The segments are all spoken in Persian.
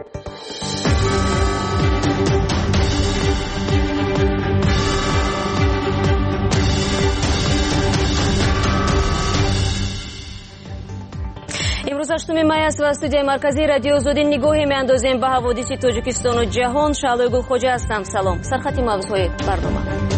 امروز 8 می است و استودیوی مرکزی رادیو آزادی نگاهی میاندازیم به حوادث تاجیکستان و جهان. شعله گل خوجا هستم. سلام. سرخط موضوعهای برنامه: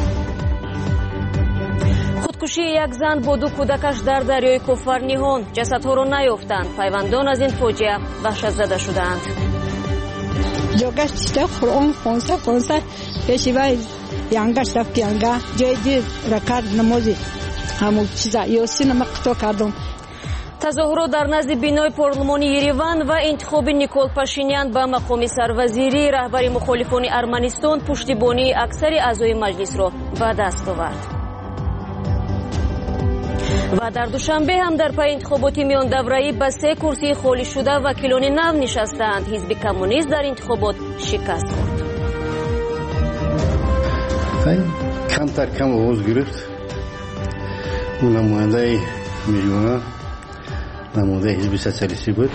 خودکشی یک زن با دو کودکش در دریای کوفر نیهان. جسدها را نیافتند. پیوندان از این فاجعه وحشت زده شدند. جاگشت قرآن خونسه پیشوای یانگاش رفت یانگا جای دیر رکار نمازی همون چیزا یاسین مقطع کردم. تظاهرات در نزد بینای پارلمانی یریوان و انتخاب نیکول پاشینیان به مقام سروزیری. رهبر مخالفان ارمنستان پشتیبانی اکثر اعضای مجلس را به دست آورد. و در دوشنبه هم در پی انتخابات میان دوره‌ای به 3 کرسی خالی شده وکیلان نو نشستند. حزب کمونیست در انتخابات شکست خورد. کمتر کم آواز گرفت. اون نماینده میلیونه نماینده حزب سوسیالیستی بود.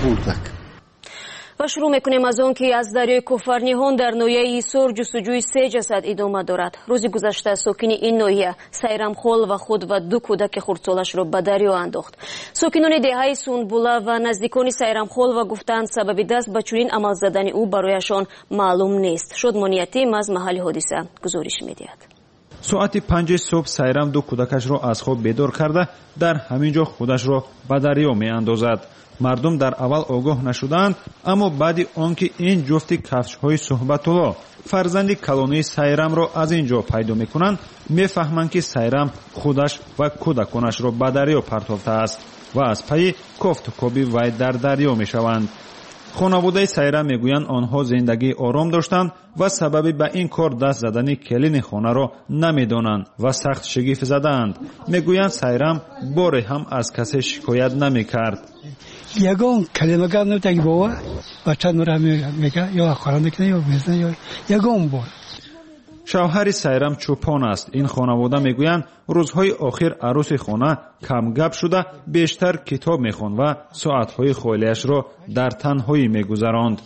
و شروع میکنیم از آن که از دریای کوفر نیهان در ناحیه ایسور جستجوی 3 جسد ادامه دارد. روز گذشته ساکنین این ناحیه سایرام خول و خود و 2 کودک خردسالش را به دریا انداخت. ساکنان دهه سونبولا و نزدیکان سایرام خول و گفتند سبب دست به چنین عمل زدن او برایشان معلوم نیست. شادمان یتیم از محل حادثه گزارش میدهد. ساعت 5 صبح سایرام 2 کودکش را از خواب بیدار کرده در همینجا خودش را به دریا می اندازد. مردم در اول آگاه نشدند، اما بعد آنکه این جفت کفش‌های صحبت‌الله فرزند کلانی سایرام را از اینجا پیدا می‌کنند، می‌فهمند که سایرام خودش و کودکانش را به دریا پرتافته است و از پی کفت و کوبی وی در دریا می‌شوند. خانواده سایرام میگویند آنها زندگی آرام داشتند و سبب به این کار دست زدن کلین خانه را نمیدانند و سخت شگفت زدند. میگویند سایرام باری هم از کسی شکایت نمیکرد. یگان کلمه گفت نمی‌تونی بابا بچه نورا میگه یا خورنده کنه یا بزنه یا یگان بار. شوهر سایرام چوپان است. این خانواده میگویند روزهای آخر عروس خانه کم گپ شده بیشتر کتاب میخواند و ساعتهای خالیش را در تنهایی میگذراند.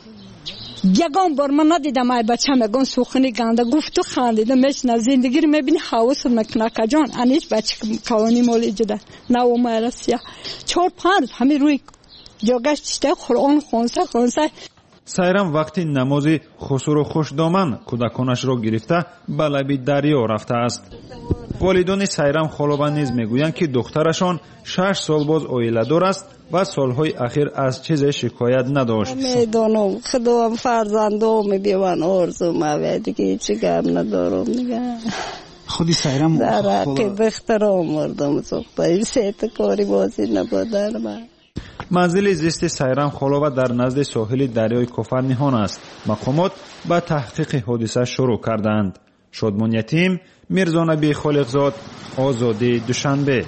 یگان بار من ندیدم ای بچه میگن سخنی گنده گفت و خندیده میشنه زندگی رو میبینی حواست میکنه که جان انیش بچه کلانی مالی جده نه اومه رسیه 4-5 همین روی جاگشت قرآن خونسه. سایرام وقتی نماز خسرو خوش دامن کودکانش را گرفته به لب دریا رفته است. والدان سایرام خالوبان نیز میگویند که دخترشان 6 سال باز اویله‌دار است و سالهای اخیر از چیز شکایت نداشت. میدونم خدا فرزندام میبیوان آرزو ما دیگه هیچ گم ندارم دیگه. خودی سایرام در که بخترام مردم سوخته سیت کاری بازی نبودن من. منزل زیست سایرام خالوبا در نزد ساحل دریای کوفر نیهان است. مقامات به تحقیق حادثه شروع کردند. شادمان یتیم، میرزا نبی خالقزاد، آزادی دوشنبه.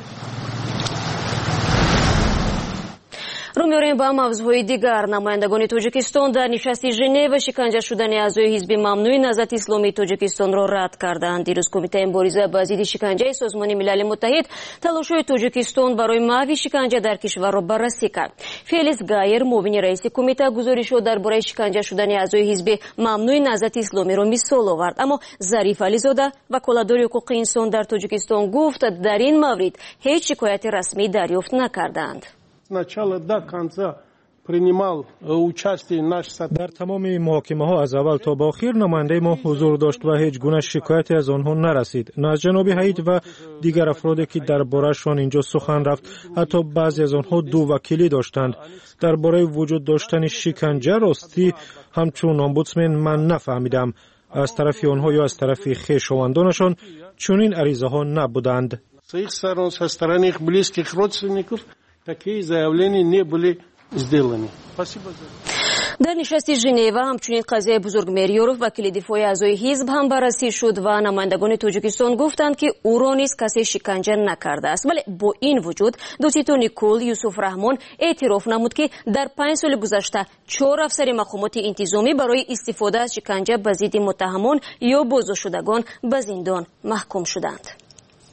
رو می‌آوریم با موضوعهای دیگر. نمایندگان تاجیکستان در نشست ژنو شکنجه شدن اعضای حزب ممنوع نهضت اسلامی تاجیکستان را رد کردند. دیروز کمیته مبارزه با ضد شکنجه سازمان ملل متحد تلاش‌های تاجیکستان برای محو شکنجه در کشور را بررسی کرد. فیلیس گایر معاون رئیس کمیته گزارش‌ها درباره شکنجه شدن اعضای حزب ممنوع نهضت اسلامی را مثال آورد، اما ظریف علیزاده وکالتدار حقوق انسان در تاجیکستان گفت در این مورد هیچ شکایت رسمی دریافت نکردند. در تمام محاکمه ها از اول تا به آخر نماینده ما حضور داشت و هیچ گونه شکایتی از آنها نرسید. نه از جناب هید و دیگر افرادی که درباره‌شان اینجا سخن رفت، حتی بعضی از آنها 2 وکیلی داشتند. درباره وجود داشتن شکنجه راستی همچون امبودسمن من نفهمیدم. از طرف آنها یا از طرف خویشاوندانشان چنین عریضه ها نبودند. Такие заявления не были сделаны. Спасибо за در نشست ژنو همچنین قضیه بزرگ میریوروف وکیل دفاع اعضای حزب هم بررسی شد و نمایندگان تاجیکستان گفتند که او را نیز کسی شکنجه نکرده است. ولی با این وجود دوسیتو نیکول یوسف رحمان اعتراف نمود که در 5 سال گذشته 4 افسر مقامات انتظامی برای استفاده از شکنجه به ضد متهمان یا بازداشت شدگان به زندان محکوم شدند.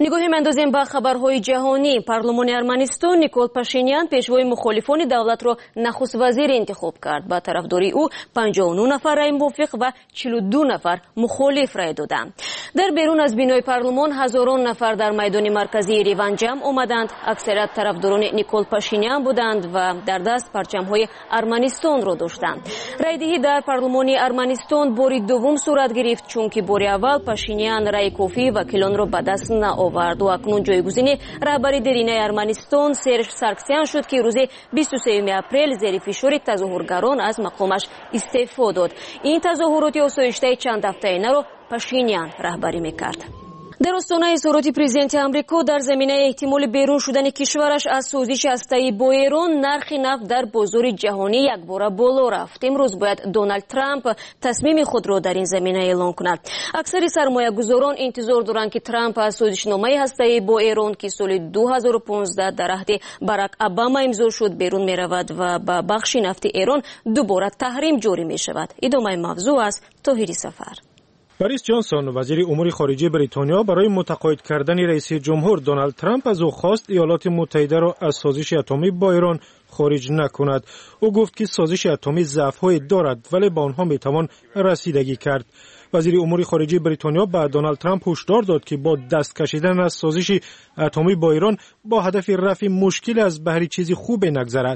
نگاهی می‌اندازیم به خبرهای جهانی. پارلمان ارمنستان نیکول پاشینیان پیشوای مخالفان دولت را نخست وزیر انتخاب کرد. با طرفداری او 59 نفر رای موافق و 42 نفر مخالف رای دادند. در بیرون از بینای پارلمان هزاران نفر در میدان مرکزی ایران جمع آمدند. اکثریت طرفداران نیکول پاشینیان بودند و در دست پرچم‌های ارمنستان را داشتند. رایدهی در پارلمان ارمنستان باری دوم صورت گرفت، چون که باری اول پاشینیان رای کافی وکیلان را به دست نآورد و اکنون جایگزین رهبری درینه ارمنستان سرژ سارکسیان شد که روز 23 اپریل زیر فشار تظاهرگران از مقامش استعفا داد. این تظاهرات آسایشته چند هفته‌ای را پاشینیان رهبری میکرد. در آستانه اظهارات پرزیدنت آمریکا در زمینه احتمال بیرون شدن کشورش از سازش هسته‌ای با ایران، نرخ نفت در بازار جهانی یکباره بالا رفت. امروز باید دونالد ترامپ تصمیم خود را در این زمینه اعلام کند. اکثر سرمایه‌گذاران انتظار دارند که ترامپ از سازشنامه هسته‌ای با ایران که سال 2015 در عهد باراک اوباما امضا شد بیرون می‌رود و با بخش نفت ایران دوباره تحریم جاری می‌شود. ادامه موضوع است طاهری سفر. بوریس جانسون وزیر امور خارجه بریتانیا برای متقاعد کردن رئیس جمهور دونالد ترامپ از او خواست ایالات متحده را از سازش اتمی با ایران خارج نکند. او گفت که سازش اتمی ضعف‌های دارد ولی به آنها میتوان رسیدگی کرد. وزیر امور خارجه بریتانیا به دونالد ترامپ هشدار داد که با دست کشیدن از سازش اتمی با ایران با هدف رفع مشکل از بهر چیزی خوب نگذرد.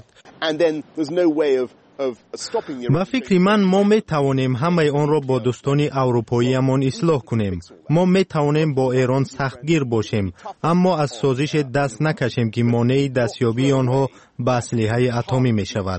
با فکر ما می توانیم همه آن را با دوستان اروپاییمان اصلاح کنیم. ما می توانیم با ایران سختگیر باشیم، اما از سازش دست نکشیم که مانع دستیابی آنها به اسلحه اتمی می شود.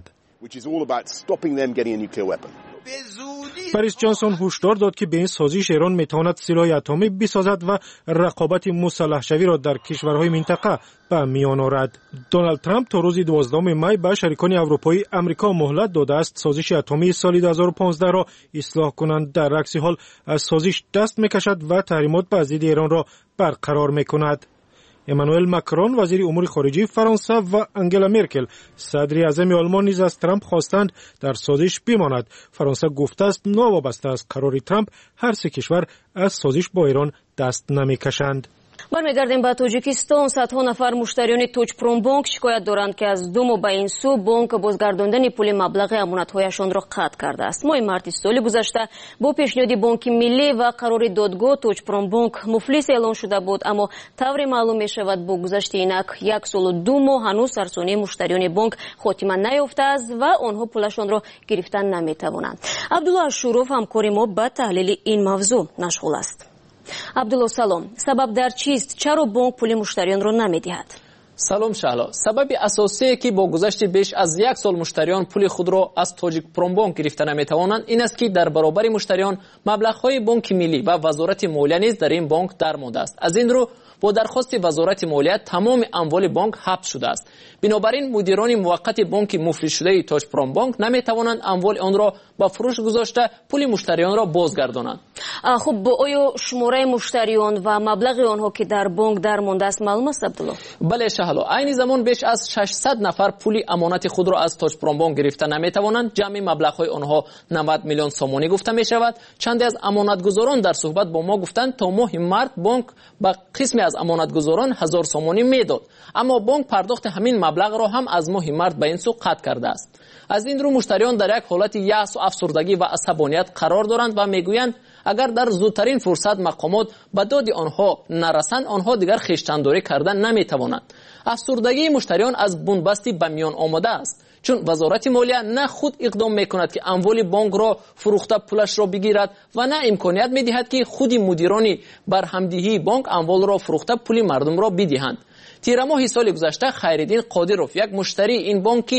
بوریس جانسون هشدار داد که به این سازش ایران میتواند سلاح اتمی بسازد و رقابت مسلح شوی را در کشورهای منطقه به میان آورد. دونالد ترامپ تا روز 12 می به شریکان اروپایی آمریکا مهلت داده است سازش اتمی سال 2015 را اصلاح کنند. در عکس حال از سازش دست میکشد و تحریمات بر ضد ایران را برقرار میکند. امانوئل ماکرون وزیر امور خارجه فرانسه و انگلا مرکل صدر اعظم آلمان نیز از ترامپ خواستند در سازش بماند. فرانسه گفته است ناوابسته از قرار ترامپ هر سه کشور از سازش با ایران دست نمیکشند. برمیگردیم به تاجیکستان. صدها نفر مشتریان توچپروم بانک شکایت دارند که از دو ماه به این سو بانک بازگرداندن پول مبلغ امانت‌هایشان را قطع کرده است. ماه مارس سال گذشته با پیشنهاد بانک ملی و قرار دادگاه توچپروم بانک مفلس اعلان شده بود، اما طور معلوم می شود با گذشت اینک 1 سال و 2 ماه هنوز سرسانی مشتریان بانک خاتمه نیافته است و آنها پولشان را گرفتن نمی توانند. عبدالله شوروف همکار ما با تحلیل این موضوع مشغول است. عبدالله سلام، سبب در چیست؟ چرا بانک پول مشتریان را نمیدهد؟ سلام شهلا، سبب اساسی که با گذشت بیش از 1 سال مشتریان پول خود را از تاجیکپروم بانک گرفته نمیتوانند این است که در برابر مشتریان مبلغ‌های بانک ملی و وزارت مالیه نیز در این بانک درمانده است. از این رو با درخواست وزارت مالیه تمام اموال بانک حبس شده است. بنابراین مدیران موقت بانک مفلس شده توچپروم بانک نمیتوانند اموال آن را با فروش گذاشته پول مشتریان را بازگردانند. خب آیا شماره مشتریان و مبلغ آنها که در بانک درمانده است معلوم است عبدالله؟ بله شهلا، عین زمان بیش از 600 نفر پول امانت خود را از توچپروم بانک گرفته نمیتوانند. جمع مبلغ‌های آنها 90 میلیون سومانی گفته می شود. چندی از امانتگزاران در صحبت با ما گفتند تا ماه مارس بانک با قسمی از امانتگزاران 1000 سومانی میداد، اما بانک پرداخت همین مبلغ را هم از ماه مارس به این سو قطع کرده است. از این رو مشتریان در یک حالت یأس و افسردگی و عصبانیت قرار دارند و میگویند اگر در زودترین فرصت مقامات به داد آنها نرسند آنها دیگر خویشتنداری کردن نمیتوانند. افسردگی مشتریان از بنبستی به میان آمده است، چون وزارت مالیه نه خود اقدام میکند که اموال بانک را فروخته پولش را بگیرد و نه امکانیت میدهد که خود مدیران برهمدهی بانک اموال را فروخته پول مردم را بدهند. تیر ماه سال گذشته خیرالدین قادروف یک مشتری این بانکی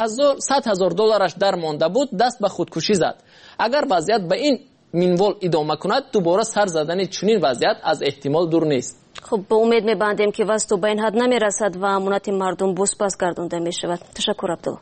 $100,000 در مانده بود دست به خودکشی زد. اگر وضعیت به این منوال ادامه کند دوباره سر زدن چنین وضعیت از احتمال دور نیست. خب با امید می‌بندیم که وضع به این حد نمی‌رسد و امانت مردم بازپس گردانده می‌شود. تشکر عبدالله.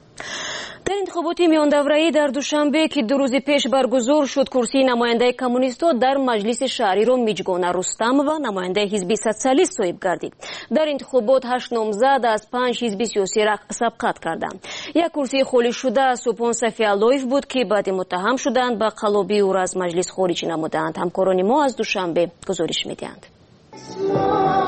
در انتخابات میان دوره‌ای در دوشنبه که 2 روز پیش برگزار شد کرسی نماینده کمونیست‌ها در مجلس شهری را میجگان رستم و نماینده حزب سوسیالیست صاحب گردید. در انتخابات 8 نامزد از 5 حزب سیاسی را سبقت کردند. یک کرسی خالی شده سپون صفی‌الله‌یف بود که بعد متهم شدند به قلابی او را از مجلس خارج نمودند. همکاران ما از دوشنبه گزارش می‌دهند.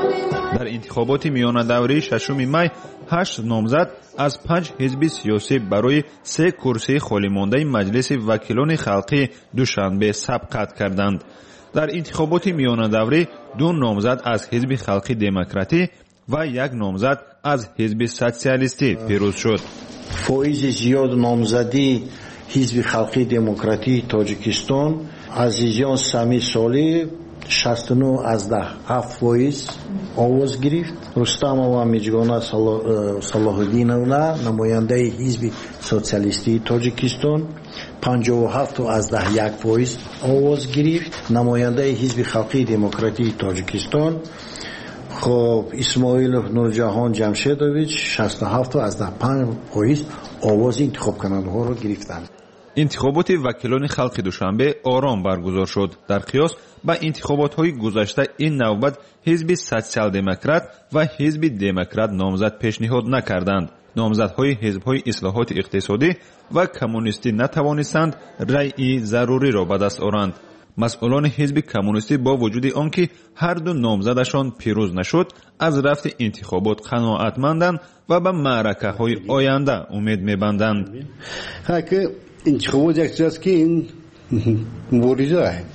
در انتخابات میانه‌دوره 6 می 8 نامزد از 5 حزب سیاسی برای 3 کرسی خالی مانده مجلس وکیلان خلقی دوشنبه سبقت کردند. در انتخابات میانه‌دوره 2 نامزد از حزب خلقی دموکراتی و 1 نامزد از حزب سوسیالیستی پیروز شد. فایز زیاد نامزدی حزب خلقی دموکراتی تاجیکستان عزیزیان سمی سالی 69.7% آواز گرفت. رستمова میجگانا صلاح‌الدینовна نماینده حزب سوسیالیستی تاجیکستان 57.1% آواز گرفت. نماینده حزب خلقی دموکراتی تاجیکستان خب اسماعیلов نورجهان جمشیدویچ 67.5% آواز انتخاب کننده ها را گرفتند. انتخابات وکیلان خلق دوشنبه آرام برگزار شد. در قیاس با انتخابات های گذشته این نوبت حزب سوسیال دموکرات و حزب دموکرات نامزد پیشنهاد نکردند. نامزدهای حزب‌های اصلاحات اقتصادی و کمونیستی نتوانستند رأی ضروری را به دست آورند. مسئولان حزب کمونیستی با وجود آنکه هر دو نامزدشان پیروز نشد از رفت انتخابات قناعتمندند و به معرکه‌های آینده امید می‌بندند. انتخابات یک چیز که این مبارزه است.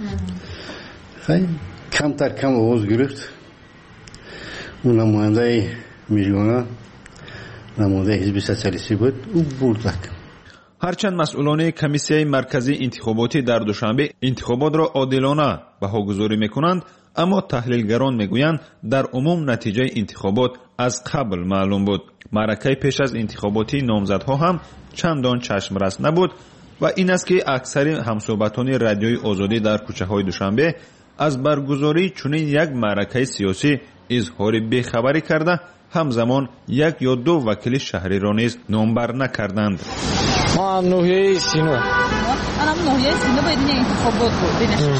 کمتر کم آواز گرفت. اون نماینده میلیونه نماینده حزب سوسیالیستی بود او برد. هرچند مسئولان کمیسیه مرکزی انتخاباتی در دوشنبه انتخابات را عادلانه بهاگذاری میکنند، اما تحلیلگران میگویند در عموم نتیجه انتخابات از قبل معلوم بود. معرکه پیش از انتخاباتی نامزدها هم چندان چشمرس نبود و این است که اکثر همصحبتان رادیوی آزادی در کوچه‌های دوشنبه از برگزاری چنین یک معرکه سیاسی اظهار بیخبری کرده همزمان 1 یا 2 وکیل شهری را نیز نامبر نکردند. ما هم نوحیه سینو باید این انتخابات بود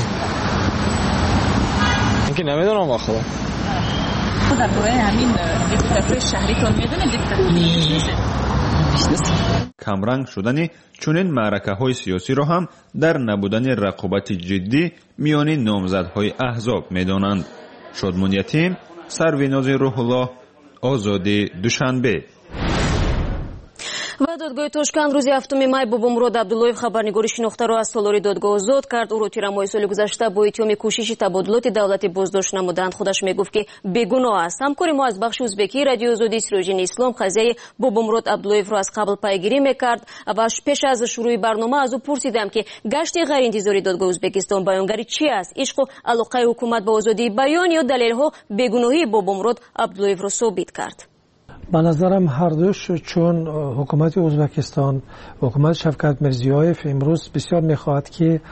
اینکه نمیدونم آخه در برای همین دکتاتوری شهریتون میدونه دکتاتوری نیست. کمرنگ شدن چنین معرکه‌های سیاسی را هم در نبودن رقابت جدی میان نامزدهای احزاب میدانند. شادمان یتیم، سرویناز روح الله، آزادی دوشنبه. ва додгоҳи Тошканд рӯзи 7 май Бобомурод Абдуллоев хабарнигори шинохтаро аз солори додгоҳ озод кард. ӯро тирамоҳи соли гузашта бо иттиҳоми кӯшиши табодилоти давлатӣ боздошт намуданд. худаш мегуфт ки бегуноҳ аст. ҳамкори мо аз бахши ӯзбекии радиои озодии Сироҷини Ислом қазияи Бобомурод Абдуллоевро аз қабл пайгирӣ мекард ва пеш аз шурӯи барнома аз ӯ пурсидам ки гашти ғайриинтизори додгоҳи Ӯзбекистон баёнгари чи аст? ишқу алоқаи ҳукумат ба озодии баён ё далелҳо бегуноҳии Бобомурод Абдуллоевро собит кард? به نظرم هر دوش، چون حکومت ازبکستان حکومت شفقت میرزیویف امروز بسیار میخواهد که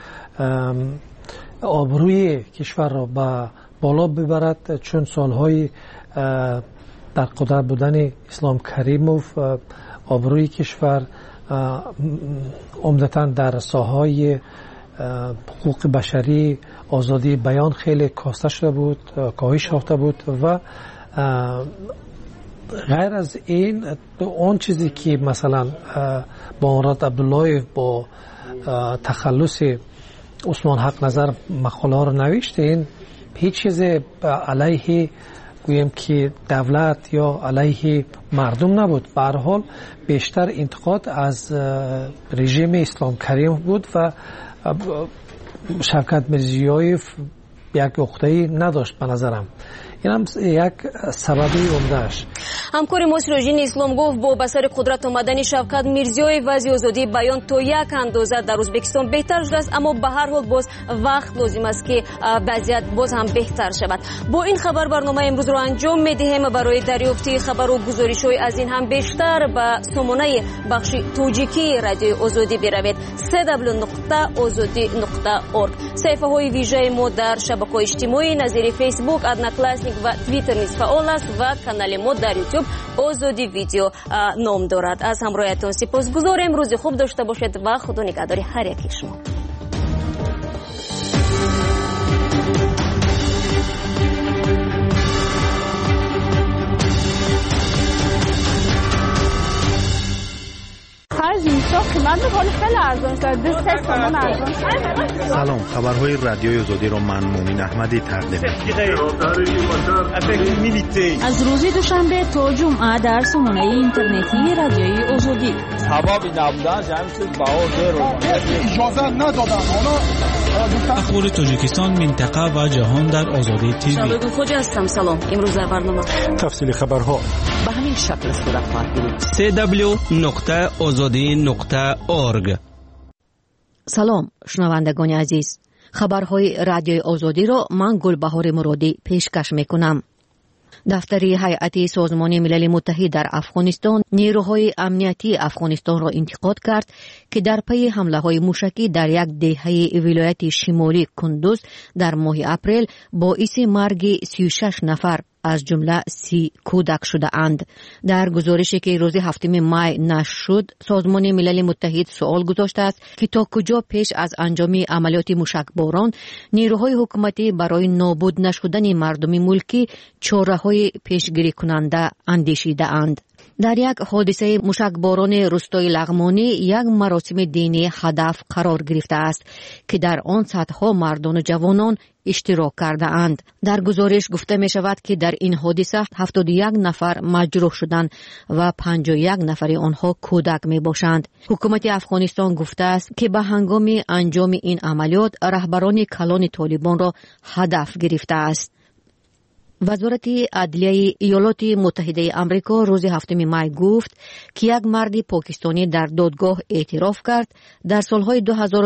آبروی کشور را به بالا ببرد، چون سالهای در قدرت بودن اسلام کریموف آبروی کشور عمدتاً در ساحه‌های حقوق بشری، آزادی بیان خیلی کاسته شده بود، کاهش یافته بود و غیر از این اون چیزی که مثلا بابامراد عبداللهیف با تخلص عثمان حق نظر مقاله ها رو نوشته، این هیچ چیز علیه گویم که دولت یا علیه مردم نبود. به هر حال بیشتر انتقاد از رژیم اسلام کریم بود و شفقت میرزیویف یک عقده‌ای نداشت. به نظرم این هم یک سببی عمده‌اش. ҳамкори мо Сироҷини Ислом гуфт бо ба сари қудрат омадани Шавкат Мирзиёев вазъи озодии баён то як андоза дар Ӯзбекистон беҳтар шудааст, аммо ба ҳар ҳол боз вақт лозим аст ки вазъият боз ҳам беҳтар шавад. бо ин хабар барномаи имрӯзро анҷом медиҳем. барои дарёфти хабару гузоришҳои аз ин ҳам бештар ба сомонаи бахши тоҷикии радиои озодӣ биравед www.ozodi.org. саҳифаҳои вижаи мо дар шабакаҳои иҷтимоӣ назири фейсбук, одноклассник ва твиттер низ фаъол аст ва канали мо дар ютуб озоди видео ном дорад. аз ҳамроҳиятон сипосгузорем. рӯзи хуб дошта бошед ва худо нигаҳдори ҳар яки шумо. خرج اینجا قیمت ولی خیلی ارزان شده 2 تومان ارزان شده. سلام، خبرهای رادیوی آزادی را من مومن احمدی تقدیم می‌کنم. از روز دوشنبه تا جمعه در سامانه اینترنتی رادیوی آزادی. سبب نبودن جمعیت باور رو اجازه ندادن. اخبار تاجیکستان، منطقه و جهان در آزادی تیوی. شباب خوش هستم. سلام. امروز در برنامه تفصیل خبرها به همین شکل صورت خواهد گرفت. www.azadi.org. سلام شنوندگان عزیز، خبرهای رادیوی آزادی را من گلبهار مرادی پیشکش میکنم. دفتر هیئت سازمان ملل متحد در افغانستان نیروهای امنیتی افغانستان را انتقاد کرد که در پی حمله‌های موشکی در یک دهه ولایت شمالی کندوز در ماه اپریل باعث مرگ 36 نفر از جمله 30 کودک شده اند. در گزارشی که روز 7 مای نشر شد، سازمان ملل متحد سوال گذاشته است که تا کجا پیش از انجام عملیات موشکباران نیروهای حکومتی برای نابود نشدن مردم ملکی چاره‌های پیشگیری کننده اندیشیده اند. در یک حادثه موشکباران روستای لغمانی یک مراسم دینی هدف قرار گرفته است که در آن صدها مردان و جوانان اشتراک کرده اند. در گزارش گفته می شود که در این حادثه 71 نفر مجروح شدند و 51 نفر آنها کودک می باشند. حکومت افغانستان گفته است که به هنگام انجام این عملیات رهبران کلان طالبان را هدف گرفته است. وزارت عدلیه ایالات متحده آمریکا روز 7 مای گفت که یک مرد پاکستانی در دادگاه اعتراف کرد در سالهای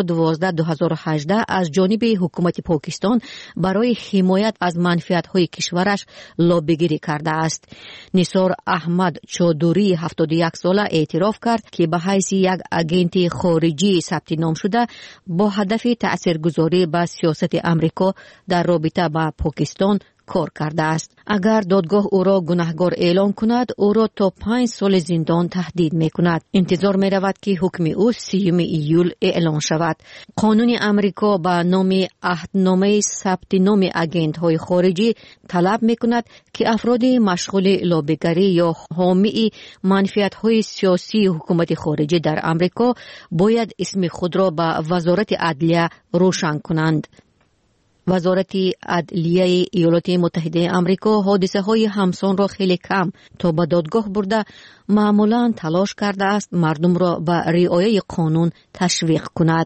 2012-2018 از جانب حکومت پاکستان برای حمایت از منفعت‌های کشورش لابیگیری کرده است. نثار احمد چودری 71 ساله اعتراف کرد که به حیث یک آژانس خارجی ثبت نام شده با هدف تاثیرگذاری به سیاست آمریکا در رابطه با پاکستان کار کرده است. اگر دادگاه او را گناهکار اعلام کند، او را تا 5 سال زندان تهدید می کند. انتظار می رود که حکم او 30 ایول اعلان شود. قانون آمریکا با نام عهدنامه ثبت نام آژانس‌های خارجی طلب می کند که افراد مشغول لابیگری یا حامی منفعت‌های سیاسی حکومت خارجی در آمریکا باید اسم خود را به وزارت عدلیه روشن کنند. وزارت عدلیه ایالات متحده آمریکا حادثه‌های همسان را خیلی کم تا به دادگاه برده معمولاً تلاش کرده است مردم را به رعایت قانون تشویق کند.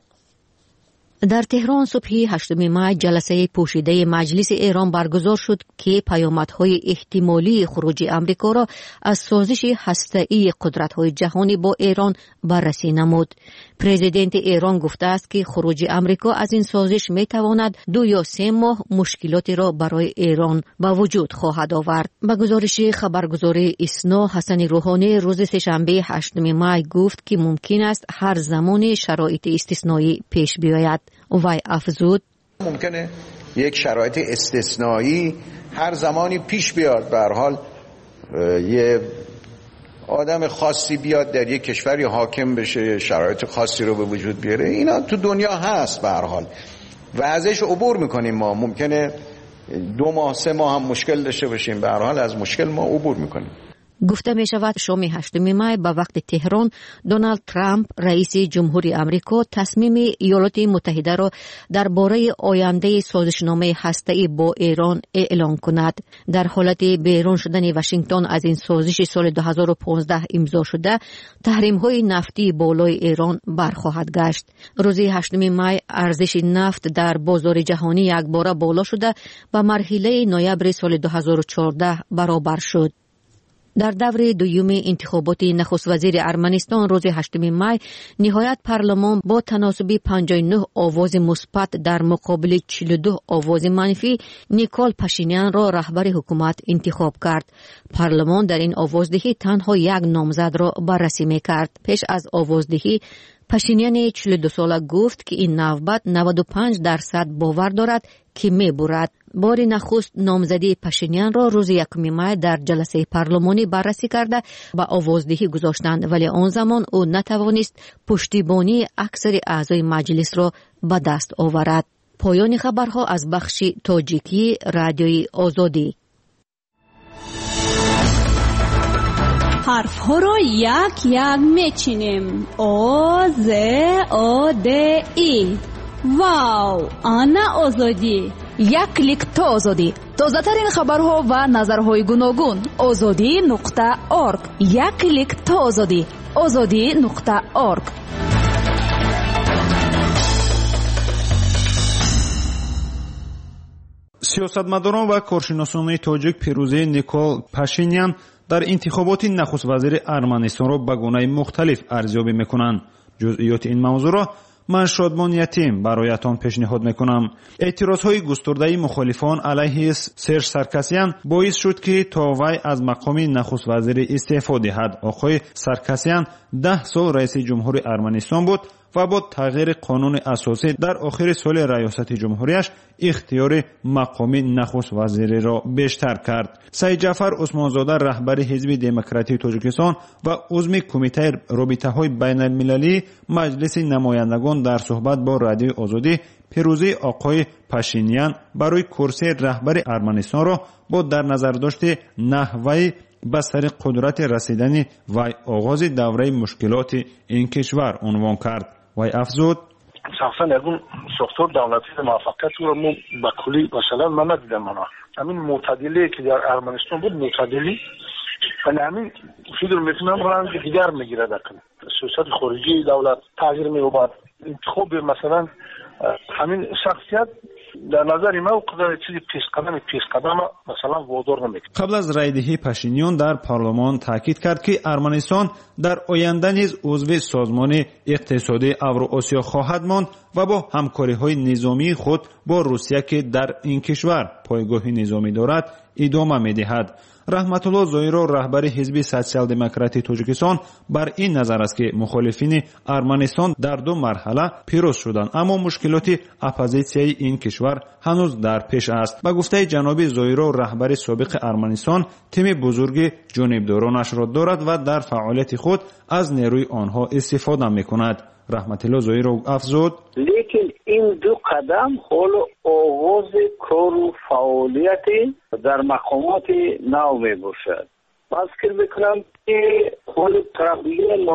در تهران صبح 8 مای جلسه پوشیده مجلس ایران برگزار شد که پیامدهای احتمالی خروج آمریکا را از سازش هسته‌ای قدرت‌های جهانی با ایران بررسی نمود. پرزیدنت ایران گفته است که خروج آمریکا از این سازش می‌تواند 2 یا 3 ماه مشکلاتی را برای ایران به وجود خواهد آورد. به گزارش خبرگزاری اسنا، حسن روحانی روز سه‌شنبه 8 مای گفت که ممکن است هر زمان شرایط استثنایی پیش بیاید. وی افزود ممکنه یک شرایط استثنایی هر زمانی پیش بیاد. به هر حال یه آدم خاصی بیاد در یک کشوری حاکم بشه، شرایط خاصی رو به وجود بیاره، اینا تو دنیا هست به هر حال و ازش عبور میکنیم. ما ممکنه 2 ماه 3 ماه هم مشکل داشته باشیم، به هر حال از مشکل ما عبور میکنیم. گفته می شود شام 8 مای به وقت تهران دونالد ترامپ رئیس جمهوری آمریکا تصمیم ایالات متحده را درباره آینده سازشنامه هسته‌ای با ایران اعلان کند. در حالت بیرون شدن واشنگتن از این سازش سال 2015 امضا شده، تحریم‌های نفتی بالای ایران برخواهد گشت. روز 8 مای ارزش نفت در بازار جهانی یکباره بالا شده و مرحله نوامبر سال 2014 برابر شد. در دور دوم انتخابات نخست وزیر ارمنستان روز 8 مای نهایت پارلمان با تناسب 59 آواز مثبت در مقابل 42 آواز منفی نیکول پاشینیان را رهبر حکومت انتخاب کرد. پارلمان در این آوازدهی تنها یک نامزد را بررسی می‌کرد. پیش از آوازدهی پاشینیان 42 ساله گفت که این نوبت 95% باور دارد که می‌برد. بار نخست نامزدی پاشینیان را روز 1 مای در جلسه پارلمانی بررسی کرده و آوازدهی گذاشتند، ولی آن زمان او نتوانست پشتیبانی اکثر اعضای مجلس را به دست آورد. پایان خبرها از بخش تاجیکی رادیوی آزادی. حرف ها رو یک یک میچینیم. آ ز آ د ای. واو، آنا آزادی. یک کلیک تا آزادی. تازه ترین خبرها و نظرهای گوناگون. azadi.org. یک کلیک تا آزادی. azadi.org. сиёсатмадорон ва коршиносони тоҷик пирӯзии Никол Пашинян дар интихоботи нахуствазири Арманистонро ба гунаи мухталиф арзёбӣ мекунанд. ҷузъиёти ин мавзӯъро ман Шодмон Ятим бароятон пешниҳод мекунам. эътирозҳои густурдаи мухолифон алайҳи Серж Саркасян боис шуд ки то вай аз мақоми нахуствазирӣ истеъфо диҳад. оқои Саркасян 10 сол раиси ҷумҳури Арманистон буд ва бо тағйири қонуни асосӣ дар охири соли раёсати ҷумҳурияш ихтиёри мақоми нахуствазириро бештар кард. Саид Ҷафар Усмонзода раҳбари ҳизби демократии Тоҷикистон ва узми кумитаи робитаҳои байналмилалии маҷлиси намояндагон дар суҳбат бо Радиои Озодӣ пирӯзии оқои Пашинян барои курсии раҳбари Арманистонро бо дар назардошти наҳваи ба сари қудрати расидани вай оғози давраи мушкилоти ин кишвар унвон кард. вай афзуд: шахсан ягон сохтор давлати муваффақиятро мо ба кулли масалан ман надидам. мана ҳамин мӯътадилие ки дар Арманистон буд, мӯътадилӣ یعنی همین فکر میکنم رنگ دیگر میگیرد. سیاست خارجی دولت تغییر می‌یابد. انتخاب مثلا همین شخصیت در نظر من قدر چیزی پیش قدم مثلا وادار نمیکنه. قبل از رایدهی پاشینیان در پارلمان تاکید کرد که ارمنستان در آینده نیز عضو سازمان اقتصادی اوراسیا خواهد ماند و با همکاری‌های نظامی خود با روسیه که در این کشور پایگاه نظامی دارد ادامه می‌دهد. رحمت الله زویرو رهبر حزب سوسیال دموکراتی تاجیکستان بر این نظر است که مخالفین ارمنستان در دو مرحله پیروز شدند، اما مشکلات اپوزیسیای این کشور هنوز در پیش است. با گفته جناب زویرو رهبر سابق ارمنستان تیم بزرگ جانبدارانش را دارد و در فعالیت خود از نیروی آنها استفاده می‌کند. رحمت الله زویرو افزود: لیکن این دو قدم حال آغاز کار و فعالیت در مقامات نو می باشد. باز فکر میکنم که حال پرابلم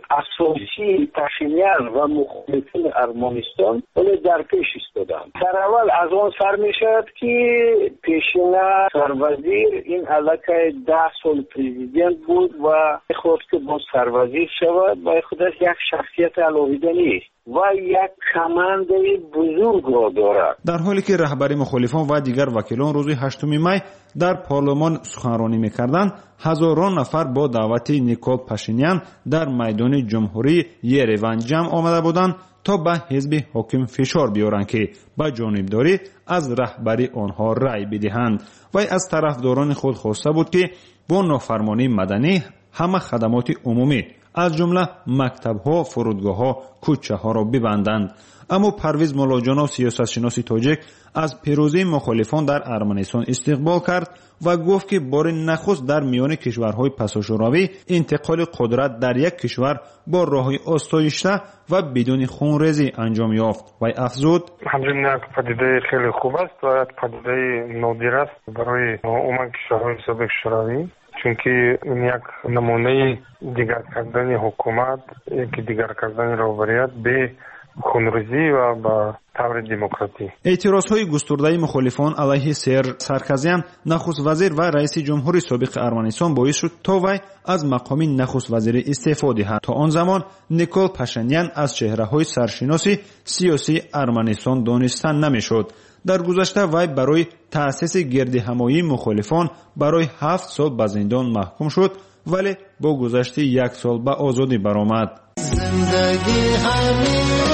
اساسی پاشینیان و مخالفین ارمنستان حال در پیش ایستادند. در اول از آن سر میشد که پیشینیان سروزیر این علاقه 10 سال پرزیدنت بود و خواست که با سروزیر شود و خودش یک شخصیت علاویده نیست و یک کمانده بزرگ را دارد. در حالی که رهبری مخالفان و دیگر وکیلان روز 8 می در پارلمان سخنرانی می‌کردند، هزاران نفر با دعوت نیکول پاشینیان در میدان جمهوری یریوان جمع آمده بودند تا به حزب حاکم فشار بیارند که با جانبداری از رهبری آنها رأی بدهند. و از طرفداران خود خواسته بود که با نافرمانی مدنی همه خدمات عمومی از جمله مکتب‌ها، فرودگاه‌ها، کوچه‌ها را ببندند. اما پرویز مولاجانov سیاستشناس تاجیک از پیروزی مخالفان در ارمنستان استقبال کرد و گفت که بار نخست در میان کشورهای پساشوروی انتقال قدرت در یک کشور با راه‌های آسایشته و بدون خونریزی انجام یافت. و افزود: همچنین یک پدیده خیلی خوب است و یک پدیده نادر است برای عموم کشورهای سابق شوروی، چون که این یک نمونه دیگر کردن حکومت، یک دیگر کردن رهبریت به خونریزی و با طور دموکراتی. اعتراضهای گسترده مخالفان علیه سر سارکوزی نخست وزیر و رئیس جمهوری سابق ارمنستان باعث شد تا وی از مقام نخست وزیری استعفا دهد. تا آن زمان نیکول پاشینیان از چهره‌های سرشناسی سیاسی ارمنستان دانسته نمی‌شد. در گذشته وی برای تأسیس گردهمایی مخالفان برای 7 سال به زندان محکوم شد، ولی با گذشت 1 سال به آزادی برآمد. زندگی همین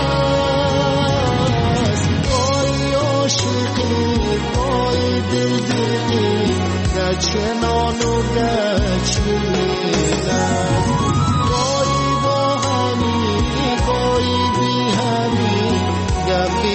است، پای عاشقی، پای دلدلی، گچنان و گچمیلن، پای با همی، پای بی همی، گپی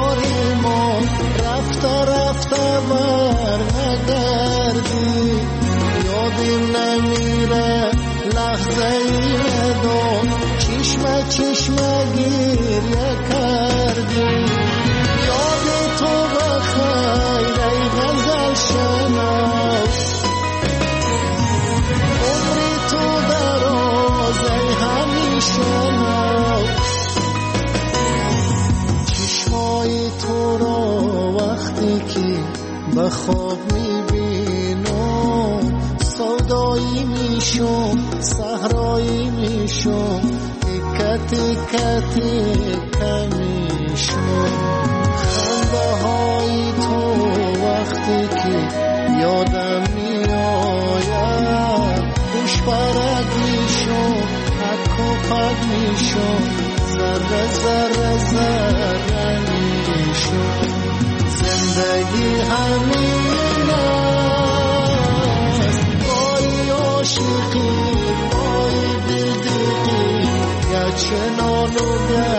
یاری ما رفته رفته بر نگردی یادم نمیره لحظه ای دو چشم چشم گریه کردی یاد تو بخیر ای غزل شناس عمری تو دراز ای همیشه چشمای تو را وقتی که به خواب میبینم سودایی میشم صحرایی میشم تیکه تیکه تیکه میشم خنده های تو وقتی که یادم میآید خوش برگ میشم پک و پک میشم ذره ذره ذره میشم زندگی همین است بای عاشقی بای بدقی گچنان و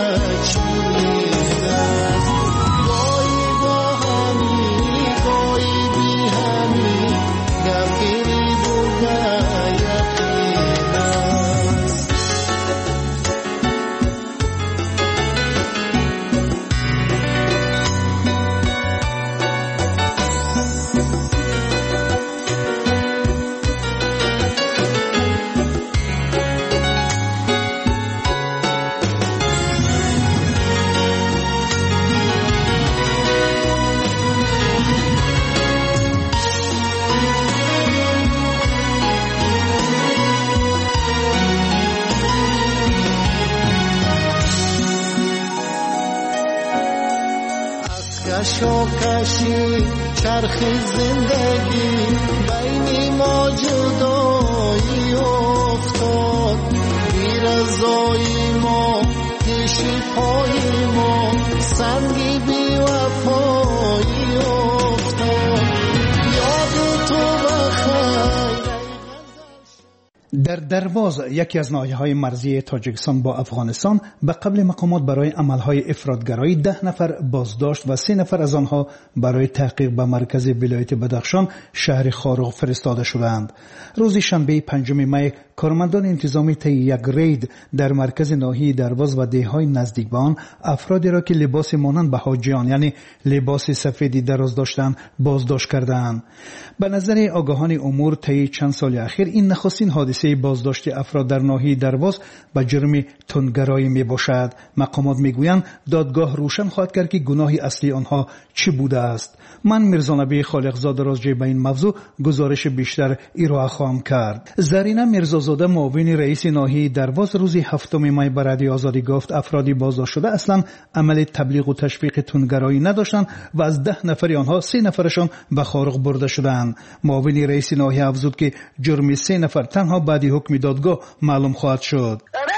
گچمیز است بایی با همی بایی بی همی گفیری بوده یقین است کشی چرخ زندگی بین ما جدایی افتاد بی رضایی ما پیشی پای ما سنگی بی وفایی افتاد یاد تو بخیر. در درواز یکی از ناحیه‌های مرزی تاجیکستان با افغانستان به قبل مقامات برای عملهای افراطگرایی 10 نفر بازداشت و 3 نفر از آنها برای تحقیق به مرکز ولایت بدخشان شهر خارق فرستاده شدند. روز شنبه 5 می کارمندان انتظامی طی یک رید در مرکز ناحیه درواز و دهه‌های نزدیک به آن افرادی را که لباس مانند به حاجیان یعنی لباس سفیدی دراز داشتند بازداشت کردند. به نظر آگاهان امور طی چند سال اخیر این نخستین حادثه بازداشت افراد در ناحیه درواز به جرم تندگرایی می باشد. مقامات می گویند دادگاه روشن خواهد کرد که گناه اصلی آنها چه بوده است. من میرزا نبی خالقزاده راجع به این موضوع گزارش بیشتر ارائه خواهم کرد. زرینه میرزازاده معاون رئیس ناحیه درواز روز 7 می به رادیو آزادی گفت افرادی بازداشت شده اصلا عمل تبلیغ و تشویق تندگرایی نداشتند و از 10 نفر آنها 3 نفرشان به خارق برده شدند. معاون رئیس ناحیه افزود که جرم 3 نفر تنها بعد حکم دادگاه معلوم خواهد شد.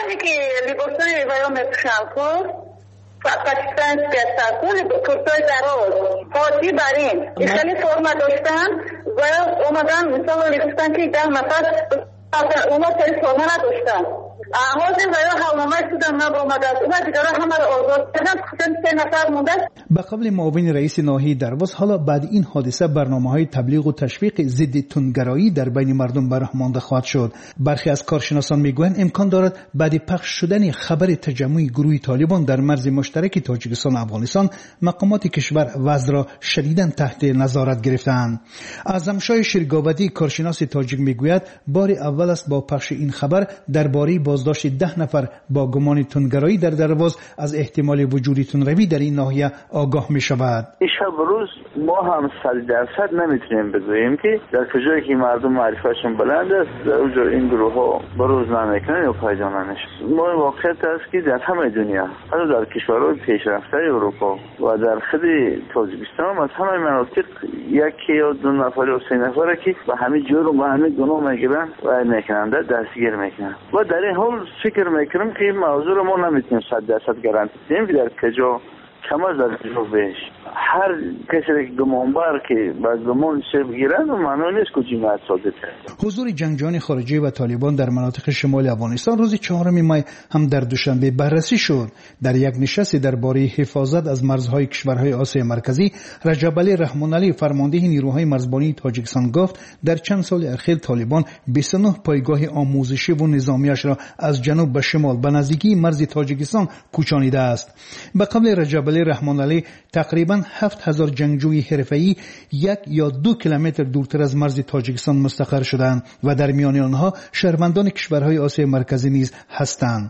پاکستان سیاستون کورسای دراز پارتی برین خیلی فرما داشتن و اومدن مثلا لیستان که 10 نفر اونا سری فرما نداشتن حاضر و حالنامه شدن نبامده است اونا دیگه همه را آزاد کردن 3 نفر مونده. به قبل معاون رئیس ناحیه درواز حالا بعد این حادثه برنامه‌های تبلیغ و تشویق ضد تندگرایی در بین مردم براه مانده خواهد شد. برخی از کارشناسان میگویند امکان دارد بعد پخش شدن خبر تجمع گروه طالبان در مرز مشترک تاجیکستان و افغانستان مقامات کشور وضع را شدیداً تحت نظارت گرفتند. اعظمشاه شیرگاودی کارشناس تاجیک میگوید بار اول است با پخش این خبر درباره بازداشت 10 نفر با گمان تندگرایی در درواز از احتمال وجود تندروی در این ناحیه آگاه می شود. شب روز ما هم 100% نمیتونیم بگوییم که در کجایی که مردم معرفتشون بلند است در اونجا این گروه ها بروز نمیکنن و پایدار نمیشن. ما واقعیت است که در همه دنیا حتی در کشورهای پیشرفته اروپا و در خود تاجیکستان از همه مناطق یکی یا 2 نفر یا 3 نفر که به همین جرم و همین گناه میگیرن و میکنن دستگیر میکنن و در این حال فکر میکنم که این موضوع رو ما نمیتونیم 100% گارانتی بدیم در کجا کم از تجربهش. هر کسی که گمانبر که با گمان شب گیرند معنی نیست که جماعت صادق است. حضور جنگجویان خارجی و طالبان در مناطق شمال افغانستان روز 4 می هم در دوشنبه بررسی شد. در یک نشست درباره حفاظت از مرزهای کشورهای آسیا مرکزی، رجب علی رحمان علی فرمانده نیروهای مرزبانی تاجیکستان گفت در چند سال اخیر طالبان 29 پایگاه آموزشی و نظامیش را از جنوب به شمال به نزدیکی مرز تاجیکستان کوچانیده است. به قول رجب علی رحمان علی تقریبا 7000 جنگجوی حرفه‌ای 1 یا 2 کیلومتر دورتر از مرز تاجیکستان مستقر شدند و در میان آنها شهروندان کشورهای آسیا مرکزی نیز هستند.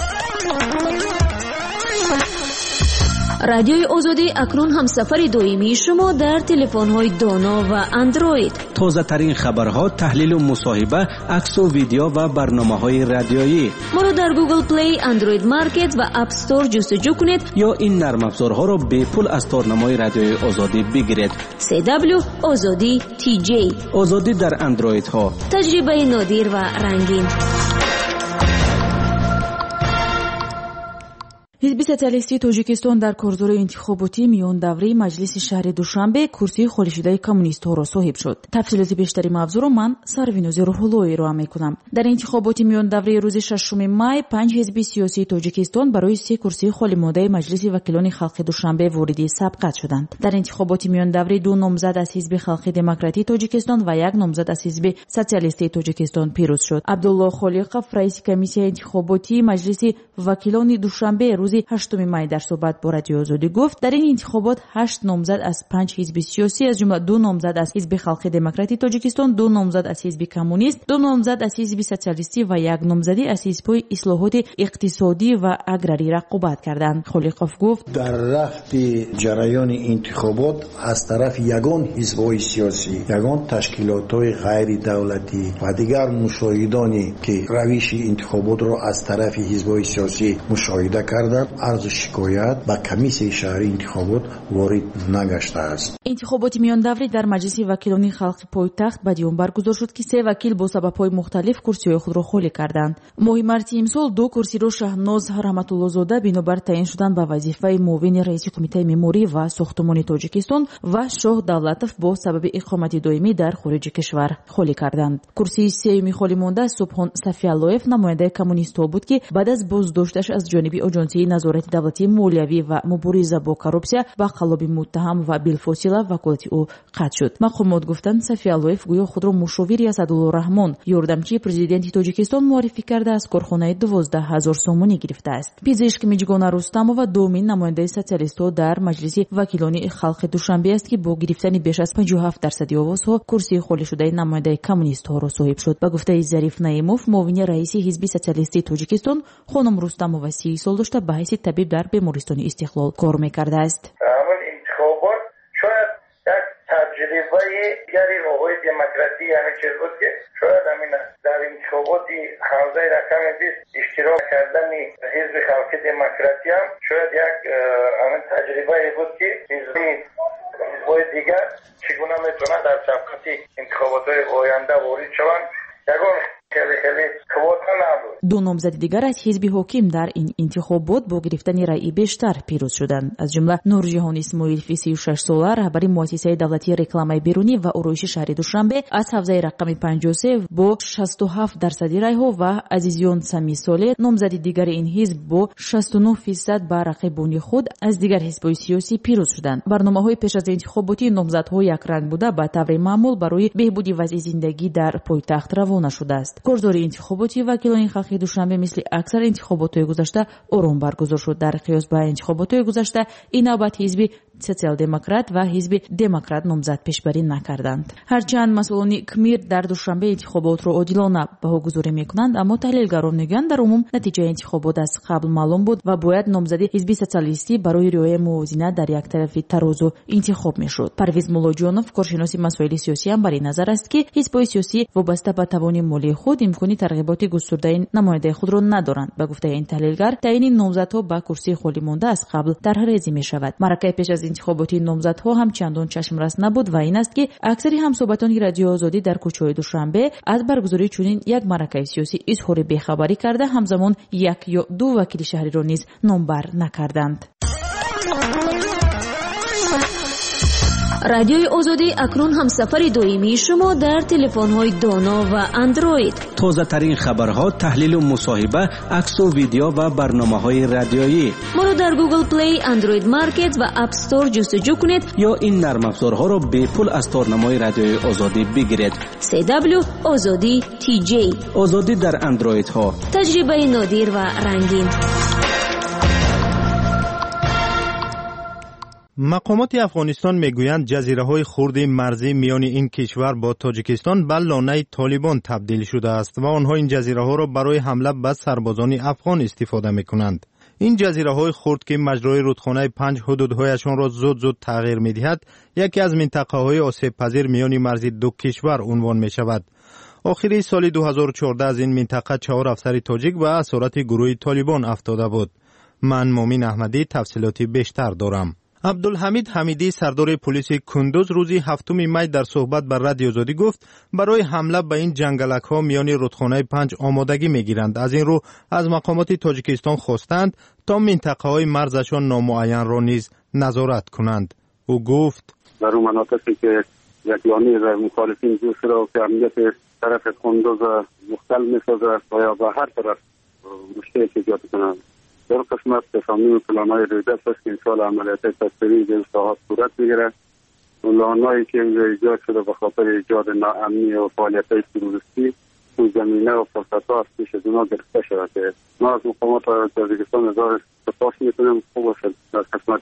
رادیوی آزادی اکنون هم سفر دائمی شما در تلفن‌های دانا و اندروید. تازه ترین خبرها، تحلیل و مصاحبه، عکس و ویدیو و برنامه‌های رادیویی. ما را در گوگل پلی، اندروید مارکت و اپ استور جستجو کنید یا این نرم افزارها را به پول از تارنمای رادیوی آزادی بگیرید. CW آزادی TJ. آزادی در اندروید ها. تجربه نادر و رنگین. حزب سوسیالیستی تاجیکستان در کارزار انتخاباتی میان دوره مجلس شهر دوشنبه کرسی خالی شده کمونیست‌ها را صاحب شد. تفصیلات بیشتری موضوع را من سروینوز روح‌اللهی ارائه می‌کنم. در انتخابات میان دوره روز 6 می 5 حزب سیاسی تاجیکستان برای 3 کرسی خالی مانده مجلس وکیلان خلق دوشنبه وارد سبقت شدند. در انتخابات میان دوره 2 نامزد از حزب خلق دموکراتی تاجیکستان و 1 نامزد از حزب سوسیالیستی تاجیکستان پیروز شد. عبدالله خالقов رئیس کمیسیون انتخاباتی مجلس وکیلان دوشنبه روز 8 می در صحبت با رادیو آزادی گفت در این انتخابات 8 نامزد از 5 حزب سیاسی از جمله 2 نامزد از حزب خلق دموکراتی تاجیکستان، 2 نامزد از حزب کمونیست، 2 نامزد از حزب سوسیالیستی و 1 نامزدی از حزب اصلاحات اقتصادی و اگراری رقابت کردند. خالقов گفت در رفت جریان انتخابات از طرف یگان حزب‌های سیاسی، یگان تشکیلات‌های غیر دولتی و دیگر مشاهدانی که روش انتخابات را از طرف حزب‌های سیاسی مشاهده کردند عرض شکایت به کمیسیون شهری انتخابات وارد نگشته است. انتخابات میان دوره در مجلس وکیلان خلق پایتخت بدیون برگزار شد که 3 وکیل با سبب‌های مختلف کرسی‌های خود را خالی کردند. ماه مارس امسال 2 کرسی را شهناز رحمت‌الله زاده بنابر تعیین شدن به وظیفه معاون رئیس کمیته معماری و ساختمانی تاجیکستان و شاه دولتов با سبب اقامت دائمی در خارج کشور خالی کردند. کرسی 3 خالی مانده سبحان صفی‌اللهов نماینده کمونیست‌ها بود که بعد از بازداشتش از جانب آژانسی نظارت دولتی مولیوی و مبارزه با کورپسیا با قلب متهم و بالفاصله وکالت او قطع شد. مقامات گفتند صفی‌اللهов گویا خود را مشاور اسدالرحمن یاردمچی پرزیدنت تاجیکستان معرفی کرده از کارخانه 12000 سومانی گرفته است. پزشک میجگان رستمова دومین نماینده سوسیالیست‌ها در مجلس وکیلان خلق دوشنبه است که با گرفتن بیش از 57% آوازها کرسی خالی شده نماینده کمونیست‌ها را صاحب شد. با گفته ظریف نعیموف معاون رئیس حزب سوسیالیستی تاجیکستان خانم رستمova 30 سال داشته به حیث طبیب در بیمارستان استقلال کار می‌کرده است. همون انتخابات شاید یک تجربه دیگری روح‌های دموکراسی یعنی چیز بود که شاید همین در انتخابات حوزه رقم 20 اشتراک کردن حزب خلق دموکراتی هم شاید یک همین تجربه بود که حزب‌های دیگر چگونه میتونن در سبقت انتخابات آینده وارد شوند. دو نامزد دیگر از حزب حاکم در این انتخابات با گرفتن رأی بیشتر پیروز شدند. از جمله نورجهان اسماعیلوی 36 ساله رهبر مؤسسه دولتی رکلام بیرونی و آرایش شهر دوشنبه از حوزه رقم 53 با 67% رأی‌ها و عزیزیان سمی ساله نامزد دیگر این حزب با 69% بر رقیبان خود از دیگر حزب‌های سیاسی پیروز شدند. برنامه‌های پیش از انتخاباتی نامزدها یک رنگ بوده به طور معمول برای بهبود وضع زندگی در پایتخت روانه شده است. کارزار انتخاباتی وکیلان خلق دوشنبه مثل اکثر انتخابات‌های گذشته آرام برگزار شد. در قیاس با انتخابات‌های گذشته این نوبت حزب سوسیال دموکرات و حزب دموکرات نامزد پیشبری نکردند. هرچند مسئولان کمیر در دوشنبه انتخابات را عادلانه بهاگذاری می‌کنند، اما تحلیلگران میگویند در عموم نتیجه انتخابات از قبل معلوم بود و باید نامزدی حزب سوسیالیستی برای رعایت موازنه در یک طرف ترازو انتخاب می‌شد. پرویز مولاجانов کارشناس مسائل سیاسی هم بر این نظر است که حزب‌های سیاسی وابسته به توان مالی خود امکانی ترغیبات گسترده نماینده خود را ندارند. به گفته این تحلیلگر تعیین نامزدها به کرسی خالی مانده از قبل طرح‌ریزی می‌شود. معرکه پیش از انتخاباتی نامزدها هم چندان چشم‌رس نبود و این است که اکثر همصحبتان رادیو آزادی در کوچه‌های دوشنبه از برگزاری چنین یک معرکه سیاسی اظهار بی‌خبری کرده همزمان یک یا دو وکیل شهری را نیز نامبر نکردند. رادیوی آزادی اکنون هم سفر دائمی شما در تلفن‌های دانا و اندروید. تازه ترین خبرها، تحلیل و مصاحبه، عکس و ویدیو و برنامه‌های رادیویی. ما رو در گوگل پلی، اندروید مارکت و اپ استور جستجو کنید یا این نرم افزارها رو به پول از تارنمای رادیوی آزادی بگیرید. CW آزادی TJ. آزادی در اندروید ها. تجربه نادر و رنگین. مقامات افغانستان میگویند جزیره‌های خرد مرزی میان این کشور با تاجیکستان به لانه طالبان تبدیل شده است و آنها این جزیره‌ها را برای حمله به سربازان افغان استفاده می‌کنند. این جزیره‌های خرد که مجرای رودخانه 5 حدودهایشان را زود تغییر می‌دهد، یکی از منطقه‌های آسیب‌پذیر میان مرزی دو کشور عنوان می‌شود. آخر سال 2014 از این منطقه 4 افسر تاجیک به اسارت گروه طالبان افتاده بود. من مومن احمدی تفصیلاتی بیشتر دارم. عبدالحمید حمیدی سردار پلیس کندوز روزی 7 می در صحبت با رادیو آزادی گفت برای حمله به این جنگلک ها میان رودخانه 5 آمادگی میگیرند. از این رو از مقامات تاجیکستان خواستند تا منطقه های مرزشان نامعین را نیز نظارت کنند. او گفت در اون مناطقی که یک لانه مخالفین جوش را که امنیت طرف کندوز مختل میسازه و به هر طرف مشکل ایجاد کنند. در قسمت تصامیم پلان‌های رویداد است که انشاءالله عملیات تصویری در ساحات صورت میگیره. پلان‌هایی که ایجاد شده به خاطر ایجاد ناامنی و فعالیت‌های تروریستی تو زمینه و فرصت‌ها از پیش از اونا گرفته شده که ما از مقامات تاجیکستان هزار سپاس می‌کنیم. خوب باشد در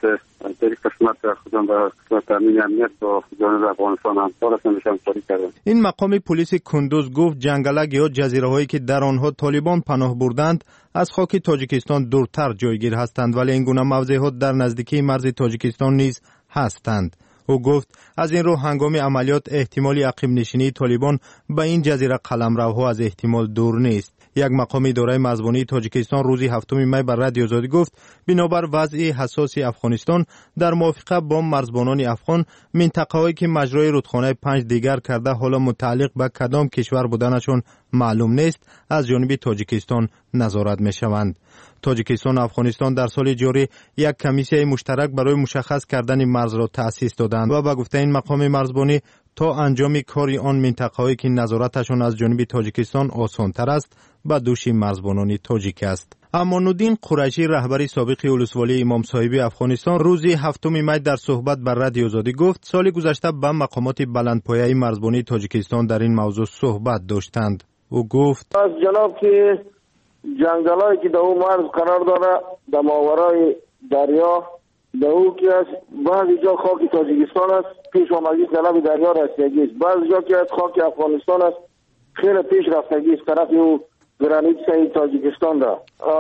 قسمت خودم و قسمت تامین امنیت با جانب افغانستان هم همکاری کردن. این مقام پلیس کندوز گفت جنگلک یا جزیره‌هایی که در آنها طالبان پناه بردند از خاک تاجیکستان دورتر جایگیر هستند، ولی این گونه موضعات در نزدیکی مرز تاجیکستان نیز هستند. او گفت از این رو هنگام عملیات احتمال عقب نشینی طالبان به این جزیره قلمروها از احتمال دور نیست. یک مقام اداره مرزبانی تاجیکستان روزی 7 می بر رادیو آزادی گفت بنابر وضع حساس افغانستان در موافقه با مرزبانان افغان منطقه‌هایی که مجرای رودخانه 5 دیگر کرده حالا متعلق به کدام کشور بودنشون معلوم نیست از جانب تاجیکستان نظارت می‌شوند. تاجیکستان و افغانستان در سال جاری یک کمیسیون مشترک برای مشخص کردن مرز را تأسیس دادند و به گفته این مقام مرزبانی تا انجام کاری آن منطقه‌هایی که نظارتشان از جانب تاجیکستان آسان‌تر است به دوش مرزبانان تاجیک است. امان‌الدین قریشی رهبر سابق ولسوالی امام صاحبی افغانستان روزی 7 می در صحبت بر رادیو آزادی گفت سال گذشته با مقامات بلندپایه مرزبانی تاجیکستان در این موضوع صحبت داشتند. او گفت از جناب که جنگلایی که در اون مرز قرار داره در ماورای دریا در او که از بعضی جا خاک تاجیکستان است پیش آمدگی طرف دریا رسیدگی است، بعضی جا که از خاک افغانستان است خیلی پیش رفتگی است طرف او گرانیت سعی تاجیکستان دا.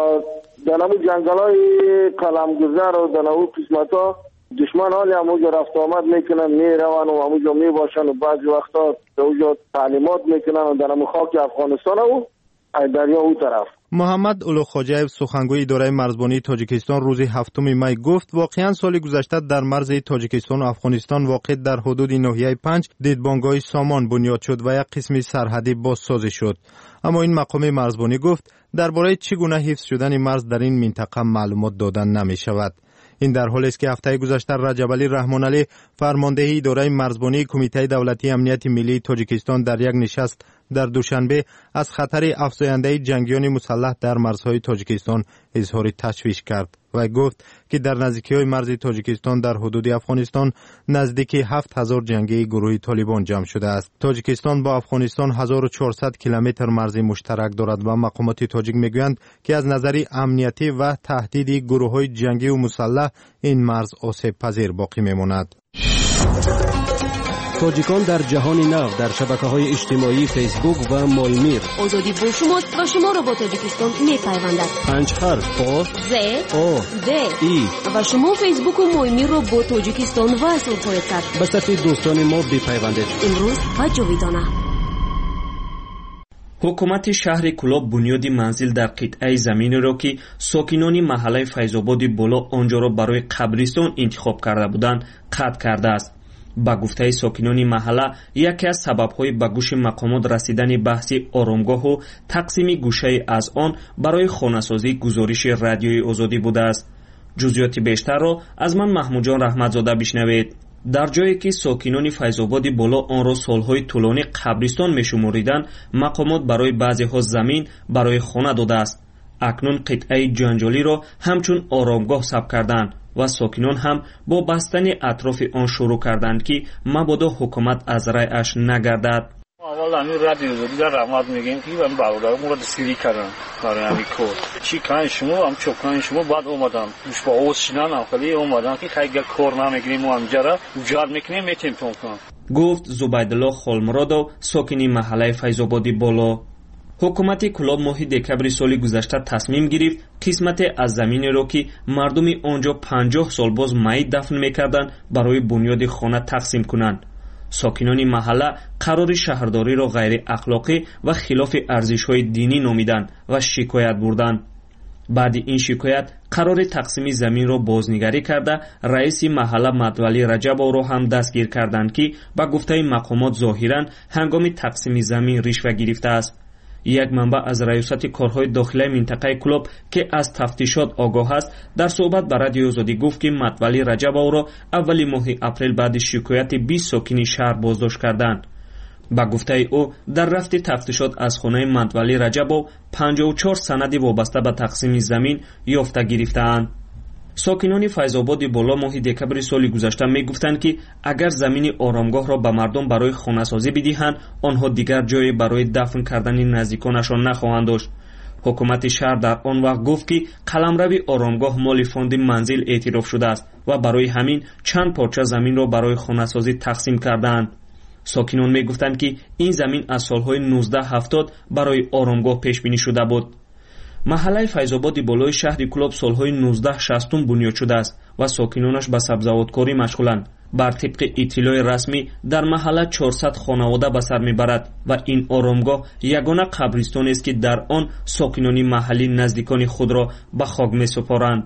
در نمو جنگلای قلمگذر و در نمو قسمت ها دشمن حالی همونجا رفت آمد میکنن میرون و همونجا میباشن و بعضی وقتا در اونجا تعلیمات میکنن و در نمو خاک افغانستان و دریا او طرف. محمد اولوخاجیف سخنگوی اداره مرزبانی تاجیکستان روز 7 می گفت واقعا سال گذشته در مرز تاجیکستان و افغانستان واقع در حدود ناحیه 5 دیدبانگاه سامان بنیاد شد و یک قسم سرحدی بازسازی شد. اما این مقام مرزبانی گفت درباره چگونه حفظ شدن مرز در این منطقه معلومات دادن نمی شود. این در حالی است که هفته گذشته رجب علی رحمان علی فرمانده اداره مرزبانی کمیته دولتی امنیت ملی تاجیکستان در یک نشست در دوشنبه از خطر افزاینده جنگیان مسلح در مرزهای تاجیکستان اظهار تشویش کرد و گفت که در نزدیکی‌های مرز تاجیکستان در حدود افغانستان نزدیک 7000 جنگی گروه طالبان جمع شده است. تاجیکستان با افغانستان 1400 کیلومتر مرز مشترک دارد و مقامات تاجیک میگویند که از نظر امنیتی و تهدید گروه‌های جنگی و مسلح این مرز آسیب پذیر باقی میماند. تاجیکان در جهان نو در شبکه‌های اجتماعی فیسبوک و مولمیر. آزادی با شماست و شما را با تاجیکستان می‌پیوندد. 5 حرف آ ز او د ای و شما فیسبوک و مولمیر را با تاجیکستان وصل خواهید کرد. به صف دوستان ما بپیوندید. امروز و جاویدانه. حکومت شهر کلاب بنیاد منزل در قطعه زمینی را که ساکنان محله فیض‌آباد بالا آنجا را برای قبرستان انتخاب کرده بودند قطع کرده است. با گفته ساکنان محله یکی از سبب‌های به گوش مقامات رسیدن بحث آرامگاه و تقسیم گوشه از آن برای خانه‌سازی گزارش رادیوی آزادی بوده است. ҷузъиёти бештарро аз ман маҳмуҷон раҳматзода бишнавед. дар ҷое ки сокинони файзободи боло онро солҳои тӯлонӣ қабристон мешумориданд, мақомот барои баъзеҳо замин барои хона додааст. акнун қитъаи ҷанҷолиро ҳамчун оромгоҳ сабт карданд ва сокинон ҳам бо бастани атрофи он шурӯъ карданд ки мабодо ҳукумат аз райаш нагардад. اول همین رد نزدی در رحمت میگیم که من برادرم رو سیری کردم برای همین کار چی کن شما هم چوکان شما بعد اومدم مش با اوس شنان خیلی اومدم که خیلی کار نمیگیریم و همجرا وجود میکنیم میتیم تونکن گفت زبیدالله خالمرادов ساکنی محله فیض‌آبادی بالا. ҳукумати кулоб моҳи декабри соли гузашта тасмим гирифт қисмате аз заминеро ки мардуми он ҷо 50 сол боз маит дафн мекарданд барои бунёди хона тақсим кунанд. сокинони маҳалла қарори шаҳрдориро ғайриахлоқӣ ва хилофи арзишҳои динӣ номиданд ва шикоят бурданд. баъди ин шикоят қарори тақсими заминро бознигарӣ карда раиси маҳалла матвали раҷабовро ҳам дастгир карданд ки ба гуфтаи мақомот зоҳиран ҳангоми тақсими замин ришва гирифтааст. як манбаъ аз раёсати корҳои дохилаи минтақаи кулоб ки аз тафтишот огоҳ аст дар суҳбат ба радиои озодӣ гуфт ки матвали раҷабовро аввали моҳи апрел баъди шикояти 20 сокини шаҳр боздошт карданд. ба гуфтаи ӯ дар рафти тафтишот аз хонаи матвали раҷабов 54 санади вобаста ба тақсими замин ёфта гирифтаанд. сокинони файзободи боло моҳи декабри соли гузашта мегуфтанд ки агар замини оромгоҳро ба мардум барои хонасозӣ бидиҳанд, онҳо дигар ҷое барои дафн кардани наздиконашон нахоҳанд дошт. ҳукумати шаҳр дар он вақт гуфт ки қаламрави оромгоҳ моли фонди манзил эътироф шудааст ва барои ҳамин чанд порча заминро барои хонасозӣ тақсим кардаанд. сокинон мегуфтанд ки ин замин аз солҳои 1970 барои оромгоҳ пешбинӣ шуда буд. маҳаллаи файзободи болои шаҳри кулоб солҳои 1960 бунёд шудааст ва сокинонаш ба сабзаводкорӣ машғуланд. бар тибқи иттилои расмӣ дар маҳалла 400 хонавода ба сар мебарад ва ин оромгоҳ ягона қабристонест ки дар он сокинони маҳаллӣ наздикони худро ба хок месупоранд.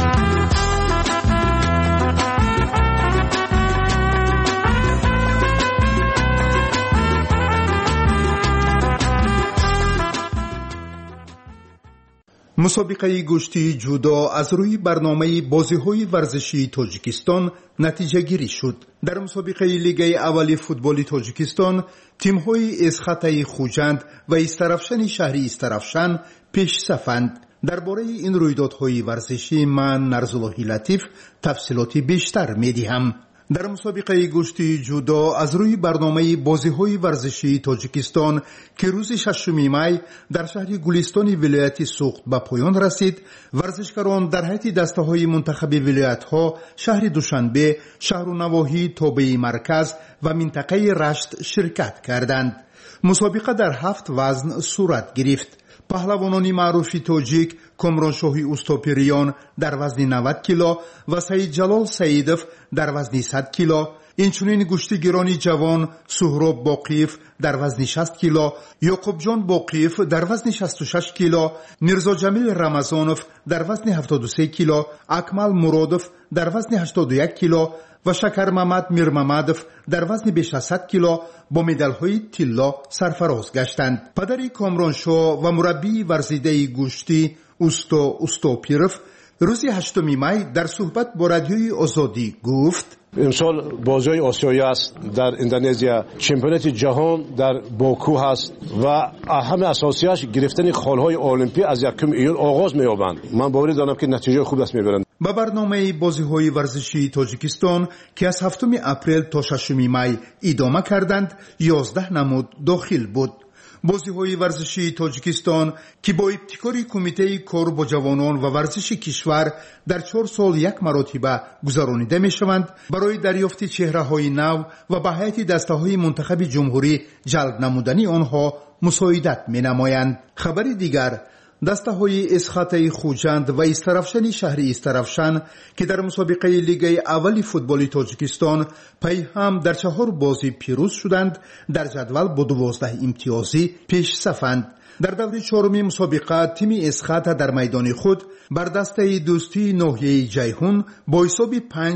مسابقه گشتی جودو از روی برنامه بازی‌های ورزشی تاجیکستان نتیجه گیری شد. در مسابقه لیگ اول فوتبال تاجیکستان تیم‌های اسخطه خوجند و استرافشان شهری استرافشان پیش صفند. درباره این رویدادهای ورزشی من نرزالله لطیف تفصیلاتی بیشتر می‌دهم. در مسابقه گشتی جودو از روی برنامه بازی‌های ورزشی تاجیکستان که روز 6 می در شهر گلستان ولایت سوخت به پایان رسید، ورزشکاران در هیئت دسته‌های منتخب ولایت‌ها شهر دوشنبه، شهر و نواحی توبه مرکز و منطقه رشت شرکت کردند. مسابقه در 7 وزن صورت گرفت. پهلوانان معروف تاجیک کامرانشاهی اوستاپریان در وزن 90 کیلو و سید جلال سیدов در وزن 100 کیلو، اینچنین گشتیگیران جوان سهراب باقیف در وزن 60 کیلو، یعقوب جان باقیف در وزن 66 کیلو، میرزا جمیل رمضانov در وزن 73 کیلو، اکمل مرادov در وزن 81 کیلو و شکر محمد میرمحمدov در وزن بیش از 100 کیلو با مدال‌های طلا سرفراز گشتند. پدر کامرانشاه و مربی ورزیده گشتی اوستاپیروف روز 8 می در صحبت با رادیوی آزادی گفت: امسال بازی آسیایی است، در اندونزیا چمپیونات جهان در باکو هست و اهم اساسیش گرفتن خالهای المپی از 1 ایون آغاز می‌یابند. من باور دارم که نتیجه خوب دست می‌برند. با برنامه بازی‌های ورزشی تاجیکستان که از 7 اپریل تا 6 می ادامه کردند، 11 نماد داخل بود. بازی‌های ورزشی تاجیکستان که با ابتکار کمیته کار با جوانان و ورزش کشور در 4 سال یک مرتبه گذرانیده می‌شوند، برای دریافت چهره‌های نو و به هیئت دسته‌های منتخب جمهوری جلب نمودنی آنها مساعدت می‌نمایند. خبر دیگر، دسته‌های اسخطه خوجند و استرافشان شهری استرافشان که در مسابقه لیگ اول فوتبال تاجیکستان پی هم در 4 بازی پیروز شدند، در جدول با 12 امتیازی پیش صفند. در دور 4 مسابقه تیم اسخطه در میدان خود بر دسته دوستی ناحیه جیهون با حساب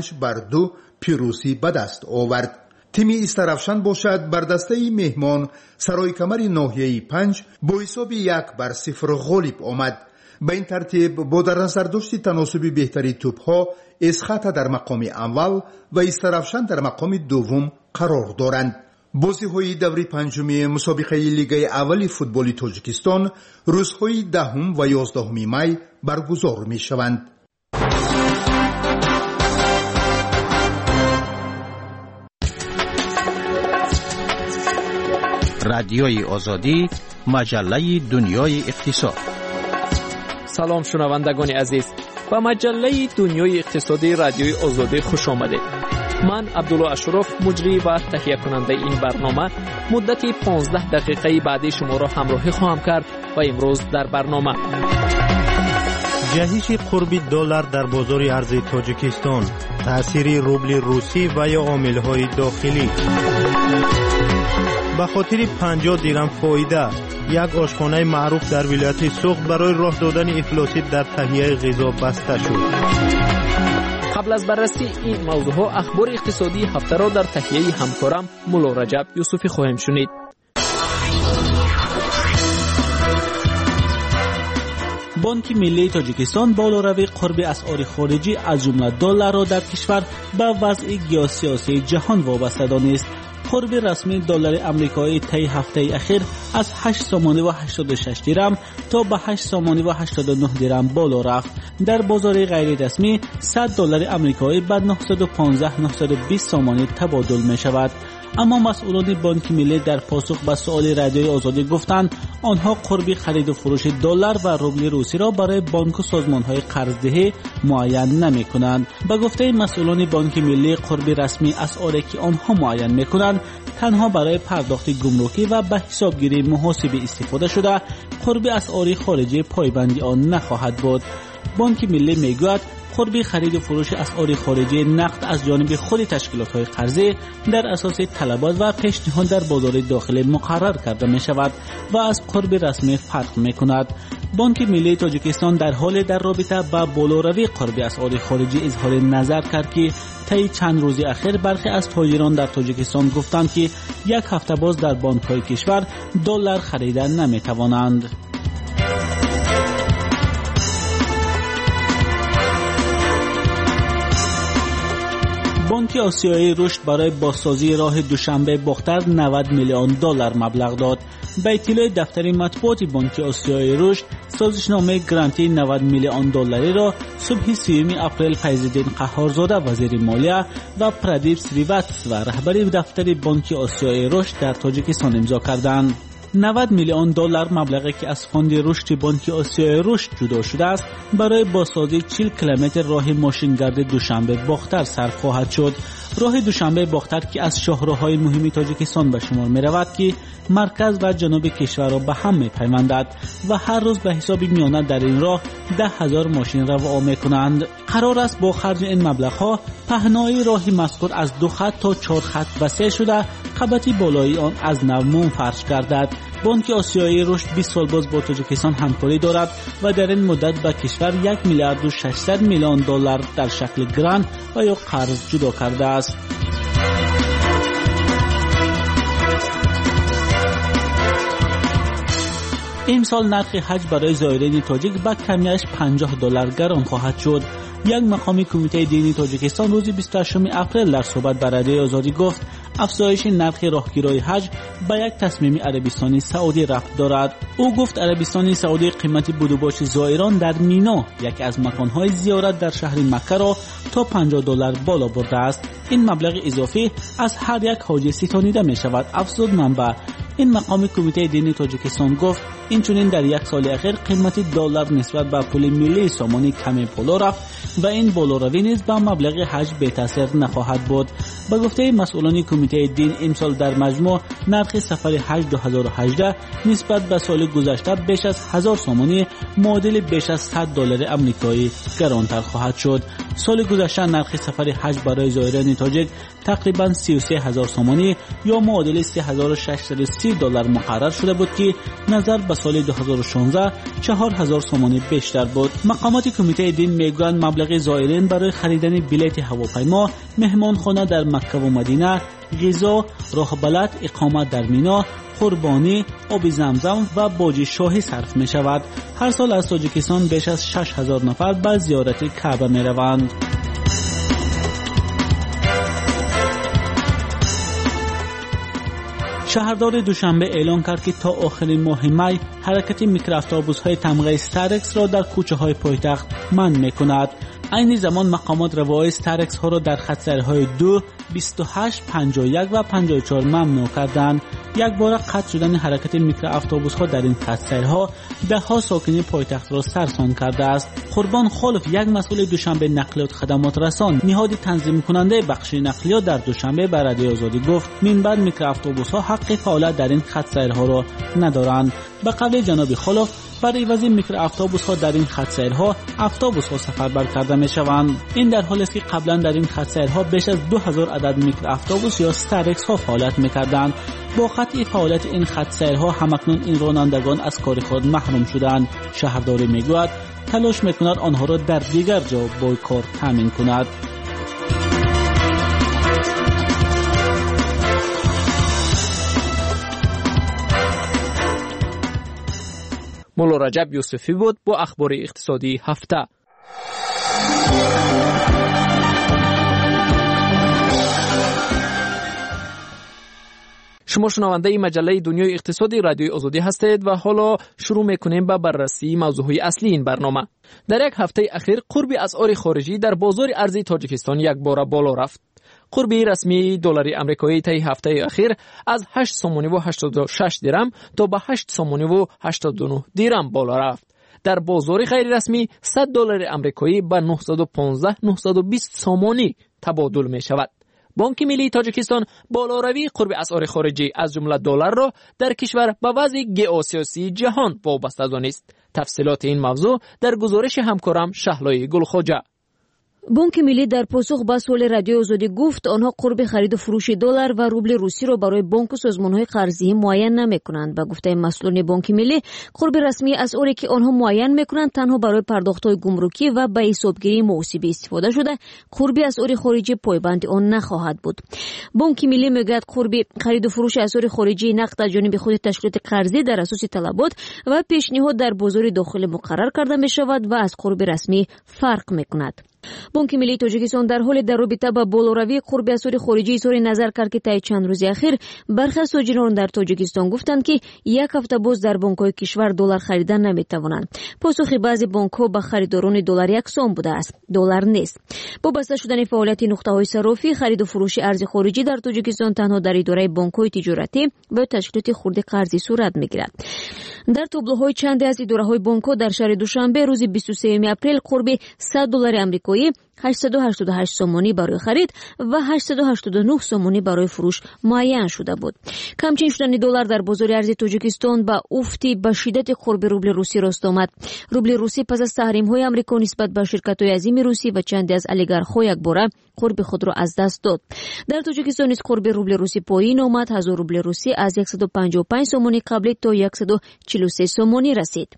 5-2 پیروزی به دست آورد. تیم استرافشان باشد بر دسته مهمان سرای کمر ناحیه 5 با حساب 1-0 غالب آمد. به این ترتیب با در نظر داشت تناسب بهتری توپ‌ها اسخط در مقام اول و استرافشان در مقام دوم قرار دارند. بازی‌های دوره پنجم مسابقه لیگ اول فوتبال تاجیکستان روزهای 10 و 11 می برگزار می‌شوند. رادیوی آزادی، مجله دنیای اقتصاد. سلام شنوندگان عزیز، به مجله دنیای اقتصادی رادیوی آزادی خوش آمدید. من عبدالله اشرف، مجری و تهیه کننده این برنامه، مدت 15 دقیقه بعدی شما را همراهی خواهم کرد و امروز در برنامه جهش قرب دلار در بازار ارز تاجیکستان، تأثیر روبل روسی و یا عامل‌های داخلی. به خاطر 50 درم فایده، یک آشخانه معروف در ولایت سوخت برای راه دادن افلاسی در تهیه غذا بسته شد. قبل از بررسی این موضوعها اخبار اقتصادی هفته را در تهیه همکارم مولا رجب یوسفی خواهیم شنید. بانک ملی تاجیکستان بالاروی قرب اسعار خارجی از جمله دلار را در کشور به وضع گیوسیاسی جهان وابسته دانست. قرب رسمی دلار آمریکایی طی هفته اخیر از 8 سومانی و 86 درم تا به 8 سومانی و 89 درم بالا رفت. در بازار غیر رسمی 100 دلار آمریکایی به 915-920 سومانی تبادل می شود. اما مسئولان بانک ملی در پاسخ به سؤال رادیوی آزادی گفتند آنها قرب خرید و فروش دلار و روبل روسی را برای بانک و سازمان‌های قرض‌دهی معین نمی‌کنند. به گفته مسئولان بانک ملی قرب رسمی اسعاری که آنها معین می‌کنند تنها برای پرداخت گمرکی و به حسابگیری محاسبه استفاده شده، قرب اسعار خارجی پایبندی آن نخواهد بود. بانک ملی میگوید قرب خرید و فروش اسعار خارجی نقد از جانب خود تشکیلات‌های قرضی در اساس طلبات و پیشنهاد در بازار داخلی مقرر کرده می شود و از قرب رسمی فرق می کند. بانک ملی تاجیکستان در حال در رابطه با بالاروی قرب اسعار خارجی اظهار نظر کرد که طی چند روز اخیر برخی از تاجران در تاجیکستان گفتند که یک هفته باز در بانک‌های کشور دلار خریدن نمی توانند. بانک آسیایی رشد برای بازسازی راه دوشنبه باختر 90 میلیون دلار مبلغ داد. به اطلاع دفتر مطبوعات بانک آسیایی رشد، سازشنامه گرانتی 90 میلیون دلاری را صبح 30 اپریل فیض‌الدین قهارزاده وزیر مالیه و پردیپ سریوت و رهبر دفتر بانک آسیایی رشد در تاجیکستان امضا کردند. 90 میلیون دلار مبلغی که از فاند رشد بانک آسیای رشد جدا شده است برای بازسازی 40 کیلومتر راه ماشینگرد دوشنبه باختر صرف خواهد شد. راه دوشنبه باختر که از شاهراه‌های مهم تاجیکستان به شمار می‌رود که مرکز و جنوب کشور را به هم می‌پیوندد و هر روز به حساب میانه در این راه 10,000 ماشین رو آمد کنند. قرار است با خرج این مبلغ‌ها پهنای راه مذکور از 2 خط تا 4 خط وسیع شده، خط بالایی آن از نو منفرش گردد. بانک آسیایی رشد 20 سال باز با تاجیکستان همکاری دارد و در این مدت به کشور 1 میلیارد و 600 میلیون دلار در شکل گرانت و یا قرض جدا کرده است. امسال نرخ حج برای زائرین تاجیک به کمیش $50 گران خواهد شد. یک مقام کمیته دینی تاجیکستان روز 28 اپریل در صحبت با رادیوی آزادی گفت افزایش نرخ راهگیرای حج به یک تصمیم عربستان سعودی ربط دارد. او گفت عربستان سعودی قیمت بدوباش زائران در مینا، یکی از مکانهای زیارت در شهر مکه را تا $50 بالا برده است. این مبلغ اضافی از هر یک حاجی ستانیده می شود. افزود منبع این مقام کمیته دینی تاجیکستان گفت اینچنین در یک سال اخیر قیمت دلار نسبت به پول ملی سامانی کمی بالا رفت و این بالاروی نیز به مبلغ حج به تاثیر نخواهد بود. به گفته مسئولان کمیته دین امسال در مجموع نرخ سفر حج 2018 نسبت به سال گذشته بیش از 1000 سامانی معادل بیش از $100 آمریکایی گرانتر خواهد شد. سال گذشته نرخ سفر حج برای زائران تاجیک تقریبا 33,000 سامانی یا معادل $3,630 مقرر شده بود که نظر به سال 2016 4,000 سامانی بیشتر بود. مقامات کمیته دین میگویند مبلغ زائرین برای خریدن بلیط هواپیما، مهمانخانه در مکه و مدینه، غذا، راه بلد، اقامت در مینا، قربانی، آب زمزم و باج شاهی صرف می شود. هر سال از تاجیکستان بیش از 6000 نفر به زیارت کعبه می روند. شهردار دوشنبه اعلان کرد که تا آخرین ماه می حرکت میکرواتوبوس‌های تمغه استرکس را در کوچه‌های پایتخت منع می‌کند. عین زمان مقامات روای استرکس ها را در خط سیرهای 2، 28، 51 و 54 ممنوع کردند. یک بار قطع شدن حرکت میکرواتوبوس ها در این خط سیرها ده ها ساکن پایتخت را سرسان کرده است. قربان خالف، یک مسئول دوشنبه نقلیات خدمات رسان نهاد تنظیم کننده بخش نقلیات در دوشنبه به رادیو آزادی گفت من بعد میکرواتوبوس ها حق فعالیت در این خط سیرها را ندارند. به قول جناب خالف، برای عوض میکرواتوبوس ها در این خط سیرها اتوبوس ها سفربر کرده می شوند. این در حالی است که قبلا در این خط سیرها بیش از 2000 عدد میکرواتوبوس یا استرکس ها فعالیت میکردند. با قطع فعالیت این خط سیرها همکنون این رانندگان از کار خود محروم شدند. شهرداری میگوید تلاش میکند آنها را در دیگر جا با کار تامین کند. مولا رجب یوسفی بود با اخبار اقتصادی هفته. شما شنونده مجله دنیای اقتصادی رادیوی آزادی هستید و حالا شروع میکنیم با بررسی موضوعهای اصلی این برنامه. در یک هفته اخیر قرب اسعار خارجی در بازار ارزی تاجیکستان یک بار بالا رفت. قرب رسمی دلار آمریکایی طی هفته اخیر از 8 سومونی و 86 درم تا به 8 سومونی و 89 درم بالا رفت. در بازار غیر رسمی 100 دلار آمریکایی به 915 920 سومونی تبادل می شود. بانک ملی تاجیکستان بالاروی قرب اسعار خارجی از جمله دلار را در کشور به وضع ژئوسیاسی جهان وابسته دانست. تفصیلات این موضوع در گزارش همکارم شهلای گلخواجه. بانک ملی در پاسخ به سوال رادیو آزادی گفت آنها قرب خرید و فروش دلار و روبل روسی را برای بانک و سازمان‌های قرضه‌ای معین نمی‌کنند. به گفته مسئولان بانک ملی، قرب رسمی اسعاری که آنها معین می‌کنند تنها برای پرداخت‌های گمرکی و به حسابگیری محاسبی استفاده شده، قرب اسعار خارجی پایبند آن نخواهد بود. بانک ملی میگوید قرب خرید و فروش اسعار خارجی نقد از جانب خود تشکیلات قرضی در اساس طلبات و پیشنهاد در بازار داخلی مقرر کرده می‌شود و از قرب رسمی فرق می‌کند. بانک ملی تاجیکستان در حال در رابطه با بالاروی قرب اسعار خارجی اظهار نظر کرد که طی چند روز اخیر برخی از تاجران در تاجیکستان گفتند که یک هفته باز در بانک‌های کشور دلار خریدن نمی‌توانند. پاسخ بعضی بانک‌ها به خریداران دلار یکسان بوده است. دلار نیست. با بسته شدن فعالیت نقطه‌های صرافی، خرید و فروش ارز خارجی در تاجیکستان تنها در اداره بانک‌های تجارتی و تشکیلات خرد قرضی صورت می‌گیرد. در تابلوهای چند از اداره‌های بانک‌ها در شهر دوشنبه روز 23 اپریل قرب 100 دلار آمریکایی 888 سومونی برای خرید و 889 سومونی برای فروش معین شده بود. کمچین شدن دلار در بازار ارزی تاجیکستان با افتی به شدت قرب روبل روسی راست آمد. روبل روسی پس از تحریم‌های آمریکا نسبت به شرکت‌های عظیم روسی و چند از اولیگارخ‌ها یک باره قرب خود را از دست داد. در تاجیکستان نیز قرب روبل روسی پایین آمد. 1000 روبل روسی از 155 سومونی قبلی تا 143 سومونی رسید.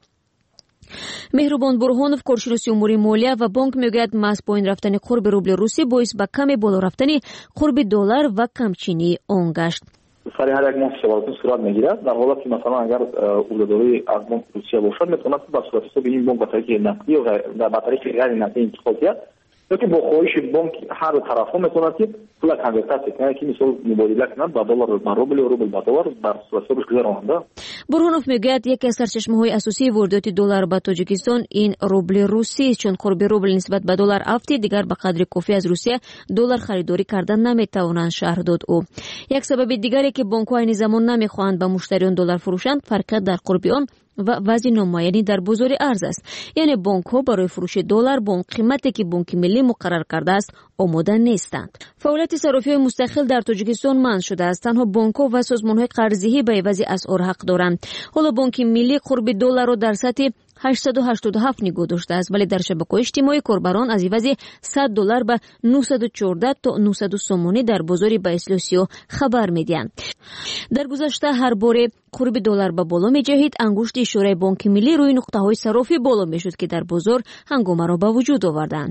مهربان برهانوف، کارشناس امور مالیه و بانک میگوید محض پایین رفتن قرب روبل روسی باعث به کم بالا رفتن قرب دلار و کمچینی آن گشت. سر هر یک ماه شباهت صورت میگیرد. در حالی که مثلا اگر عهده‌داری از بانک روسیه باشد میتواند به صورت حساب این بانک به طریق نقدی و به طریق غیر نقدی انتقال کرد، یا که با خواهش بانک هر دو طرفا میتواند که پول کنورتاسی کنه که مثلا مبادله کند با دلار به روبل و روبل به دلار بر صورت حسابش گذرانده. برهانوف میگوید یکی از سرچشمه‌های اساسی واردات دلار به تاجیکستان این روبل روسی است، چون قرب روبل نسبت به دلار افتی دیگر به قدر کافی از روسیه دلار خریداری کردن نمیتوانند شرح داد او. یک سبب دیگری که بانک‌ها این زمان نمیخواهند به مشتریان دلار فروشند فرق در قرب آن و وضع نامعینی در بازار ارز است. یعنی بانک‌ها برای فروش دلار با قیمتی که بانک ملی مقرر کرده است آماده نیستند. فعالیت صرافی مستقل در تاجیکستان منع شده است. تنها بانک‌ها و سازمان‌های قرضه‌ای به عوض اسعار حق دارند. حالا بانک ملی قرب دلار را در سطح 887 نگاه داشته است، ولی در شبکه‌های اجتماعی کاربران از عوض 100 دلار به 914 تا 900 سومونی در بازار بایسلوسیو خبر می‌دهند. در گذشته هر باره قرب دلار به بالا می‌جهید، انگشت اشاره بانک ملی روی نقطه‌های صرافی بالا می‌شد که در بازار هنگامه را به وجود آوردند.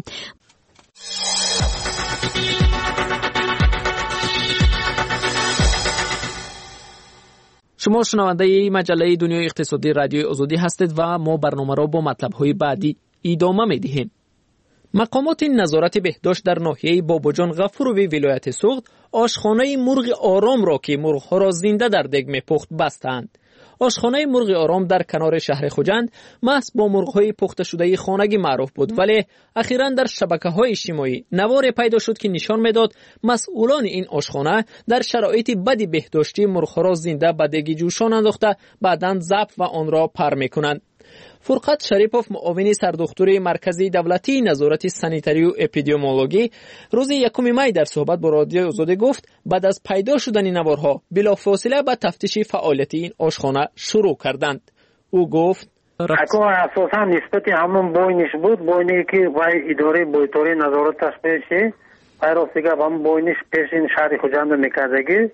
شما شنونده مجله دنیای اقتصادی رادیوی آزادی هستید و ما برنامه را با مطلب‌های بعدی ادامه می‌دهیم. مقامات نظارت بهداشت در ناحیه باباجان غفوروی ولایت سوغد آشخانه مرغ آرام را که مرغ‌ها را زنده در دگ می‌پخت بستند. آشخانه مرغ آرام در کنار شهر خوجند محض با مرغ‌های پخته شده خانگی معروف بود، ولی اخیراً در شبکه‌های اجتماعی نواری پیدا شد که نشان می‌داد مسئولان این آشخانه در شرایط بد بهداشتی مرغ‌ها را زنده به دگ جوشان انداخته بعداً ضبط و آن را پر می‌کنند. فرقت شریپوف معاون سردختور مرکزی دولتی نظارت سانیتری و اپیدمیولوژی روز 1 می در صحبت با رادیو آزادی گفت بعد از پیدا شدن نوارها بلافاصله به تفتیش فعالیت این آشخانه شروع کردند. او گفت اکو اساسا نسبت همون بوینش بود، بوینی که وای اداره بویتوری نظارت تشبیه پیروسیگه هم بوینش پیش این شهر خوجند میکردگی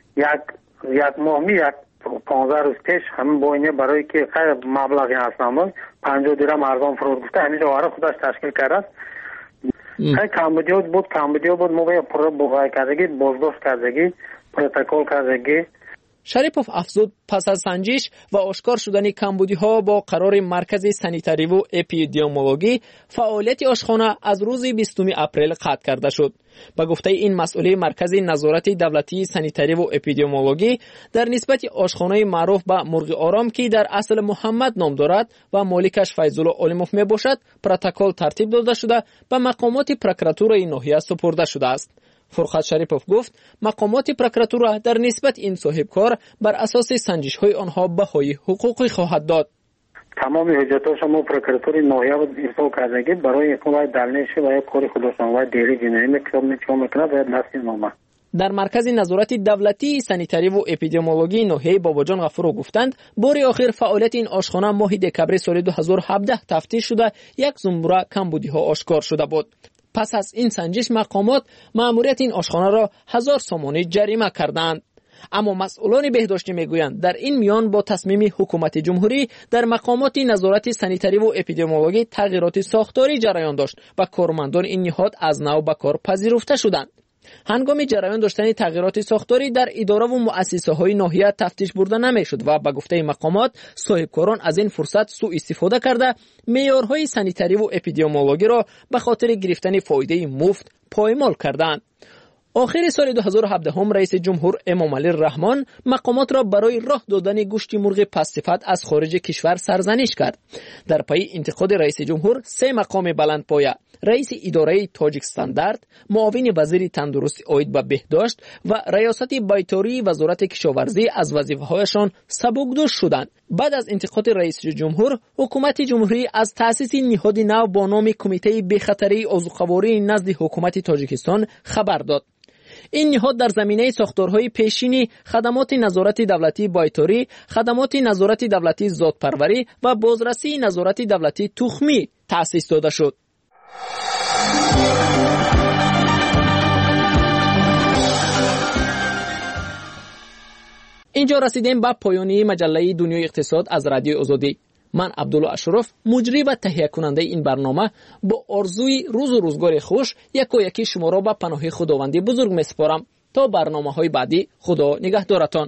یک ماه می 15 روز پیش همین بوینه برای که خیلی مبلغی هستم 50 درهم ارزان فرود گفته همیشه واره خودش تشکیل کرده. خیلی کمبودی بود موقع پر بغای کردگی بازداشت کردگی پروتکل کردگی. شریپوف افزود پس از سنجش و آشکار شدن کمبودی‌ها با قرار مرکز سانیتری و اپیدمیولوژی فعالیت آشخانه از روز 20 اپریل قطع کرده شد. با گفته این مسئول مرکز نظارت دولتی سانیتری و اپیدمیولوژی در نسبت آشخانه معروف به مرغ آرام که در اصل محمد نام دارد و مالکش فیض‌الله عالموف می باشد پروتکل ترتیب داده شده به مقامات پروکراتورای ناحیه سپرده شده است. فرقت شریپوف گفت مقامات پروکراتورا در نسبت این صاحب کار بر اساس سنجش های آنها بهای حقوقی خواهد داد. تمام حجتاش ما پروکراتوری ناحیه ارسال کردگی برای کمک دلنش و کار خودشان و دیری جنایی میکنه و دست نامه. در مرکز نظارت دولتی سانیتری و اپیدمیولوژی ناحیه باباجان غفورو گفتند بار آخر فعالیت این آشخانه ماه دکبر سال 2017 تفتیش شده یک زمره کمبودی ها آشکار شده بود. پس از این سنجش مقامات مأموریت این آشخانه را 1000 سومانی جریمه کردند. اما مسئولان بهداشتی میگویند در این میان با تصمیم حکومت جمهوری در مقامات نظارت سانیتری و اپیدمیولوژی تغییرات ساختاری جریان داشت و کارمندان این نهاد از نو به کار پذیرفته شدند. هنگام جریان داشتن تغییرات ساختاری در اداره و مؤسسه‌های ناحیه تفتیش برده نمی‌شد و به گفته مقامات صاحبکاران از این فرصت سوء استفاده کرده معیارهای سانیتری و اپیدمیولوژی را به خاطر گرفتن فایده مفت پایمال کردند. آخر سال 2017 هم رئیس جمهور امام علی رحمان مقامات را برای راه دادن گوشت مرغ پست‌صفت از خارج کشور سرزنش کرد. در پی انتقاد رئیس جمهور 3 مقام بلندپایه رئیس اداره تاجیک استاندارد، معاون وزیر تندرستی عاید به بهداشت و ریاست بیطاری وزارت کشاورزی از وظیفه‌هایشان سبکدوش شدند. بعد از انتقاد رئیس جمهور، حکومت جمهوری از تأسیس نهاد نو با نام کمیته بی‌خطری عضوخواری نزد حکومت تاجیکستان خبر داد. این نهاد در زمینه ساختارهای پیشینی، خدمات نظارت دولتی بیطاری، خدمات نظارت دولتی ذات‌پروری و بازرسی نظارت دولتی تخمی تأسیس داده شد. اینجا رسیدیم به پایانی مجله دنیای اقتصاد از رادیو آزادی. من عبدالله اشرف مجری و تهیه کننده این برنامه با آرزوی روز و روزگار خوش یکی شما را به پناه خداوند بزرگ میسپارم. تا برنامه‌های بعدی خدا نگهدارتان.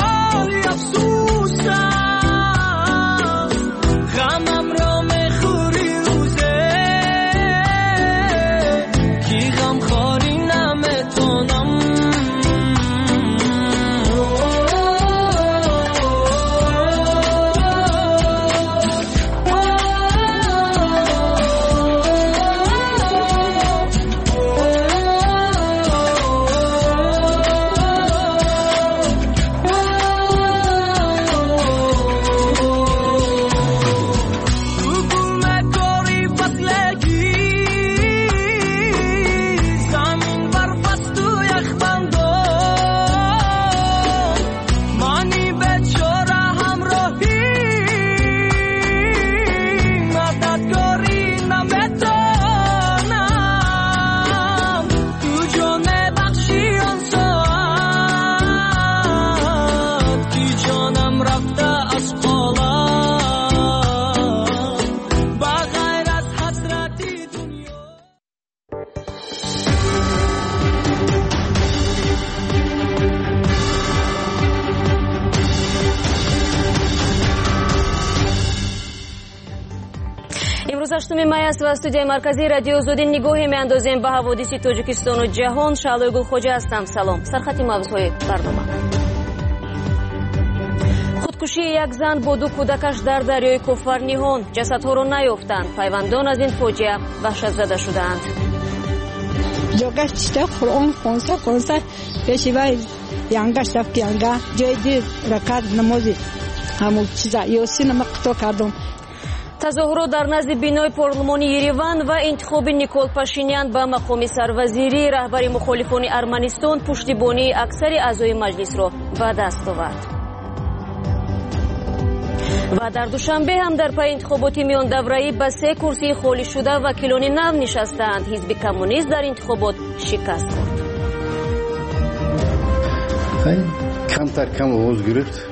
غمم را میخوری 8 май است و استودیوی مرکزی رادیو آزادی نگاهی می‌اندازیم به حوادث تاجیکستان و جهان. شعله گلخواجه هستم. سلام. سرخط موضوعهای برنامه. خودکشی یک زن با 2 کودکش در دریای کوفر نیهان. جسدها را نیافتند. پیوندان از این فاجعه وحشت زده شدند. جاگش چته قرآن خونسه پیشوای یانگاش رفت یانگا جای دیر رکعت نمازی همون چیزا یاسین مقطع کردم. تظاهرات در نزد بینای پارلمانی یریوان و انتخاب نیکول پاشینیان به مقام سروزیری رهبر مخالفان ارمنستان پشتیبانی اکثر اعضای مجلس را به دست آورد. و در دوشنبه هم در پی انتخابات میان دوره‌ای به 3 کرسی خالی شده وکیلان نو نشستند. حزب کمونیست در انتخابات شکست خورد. کمتر کم آواز گرفت.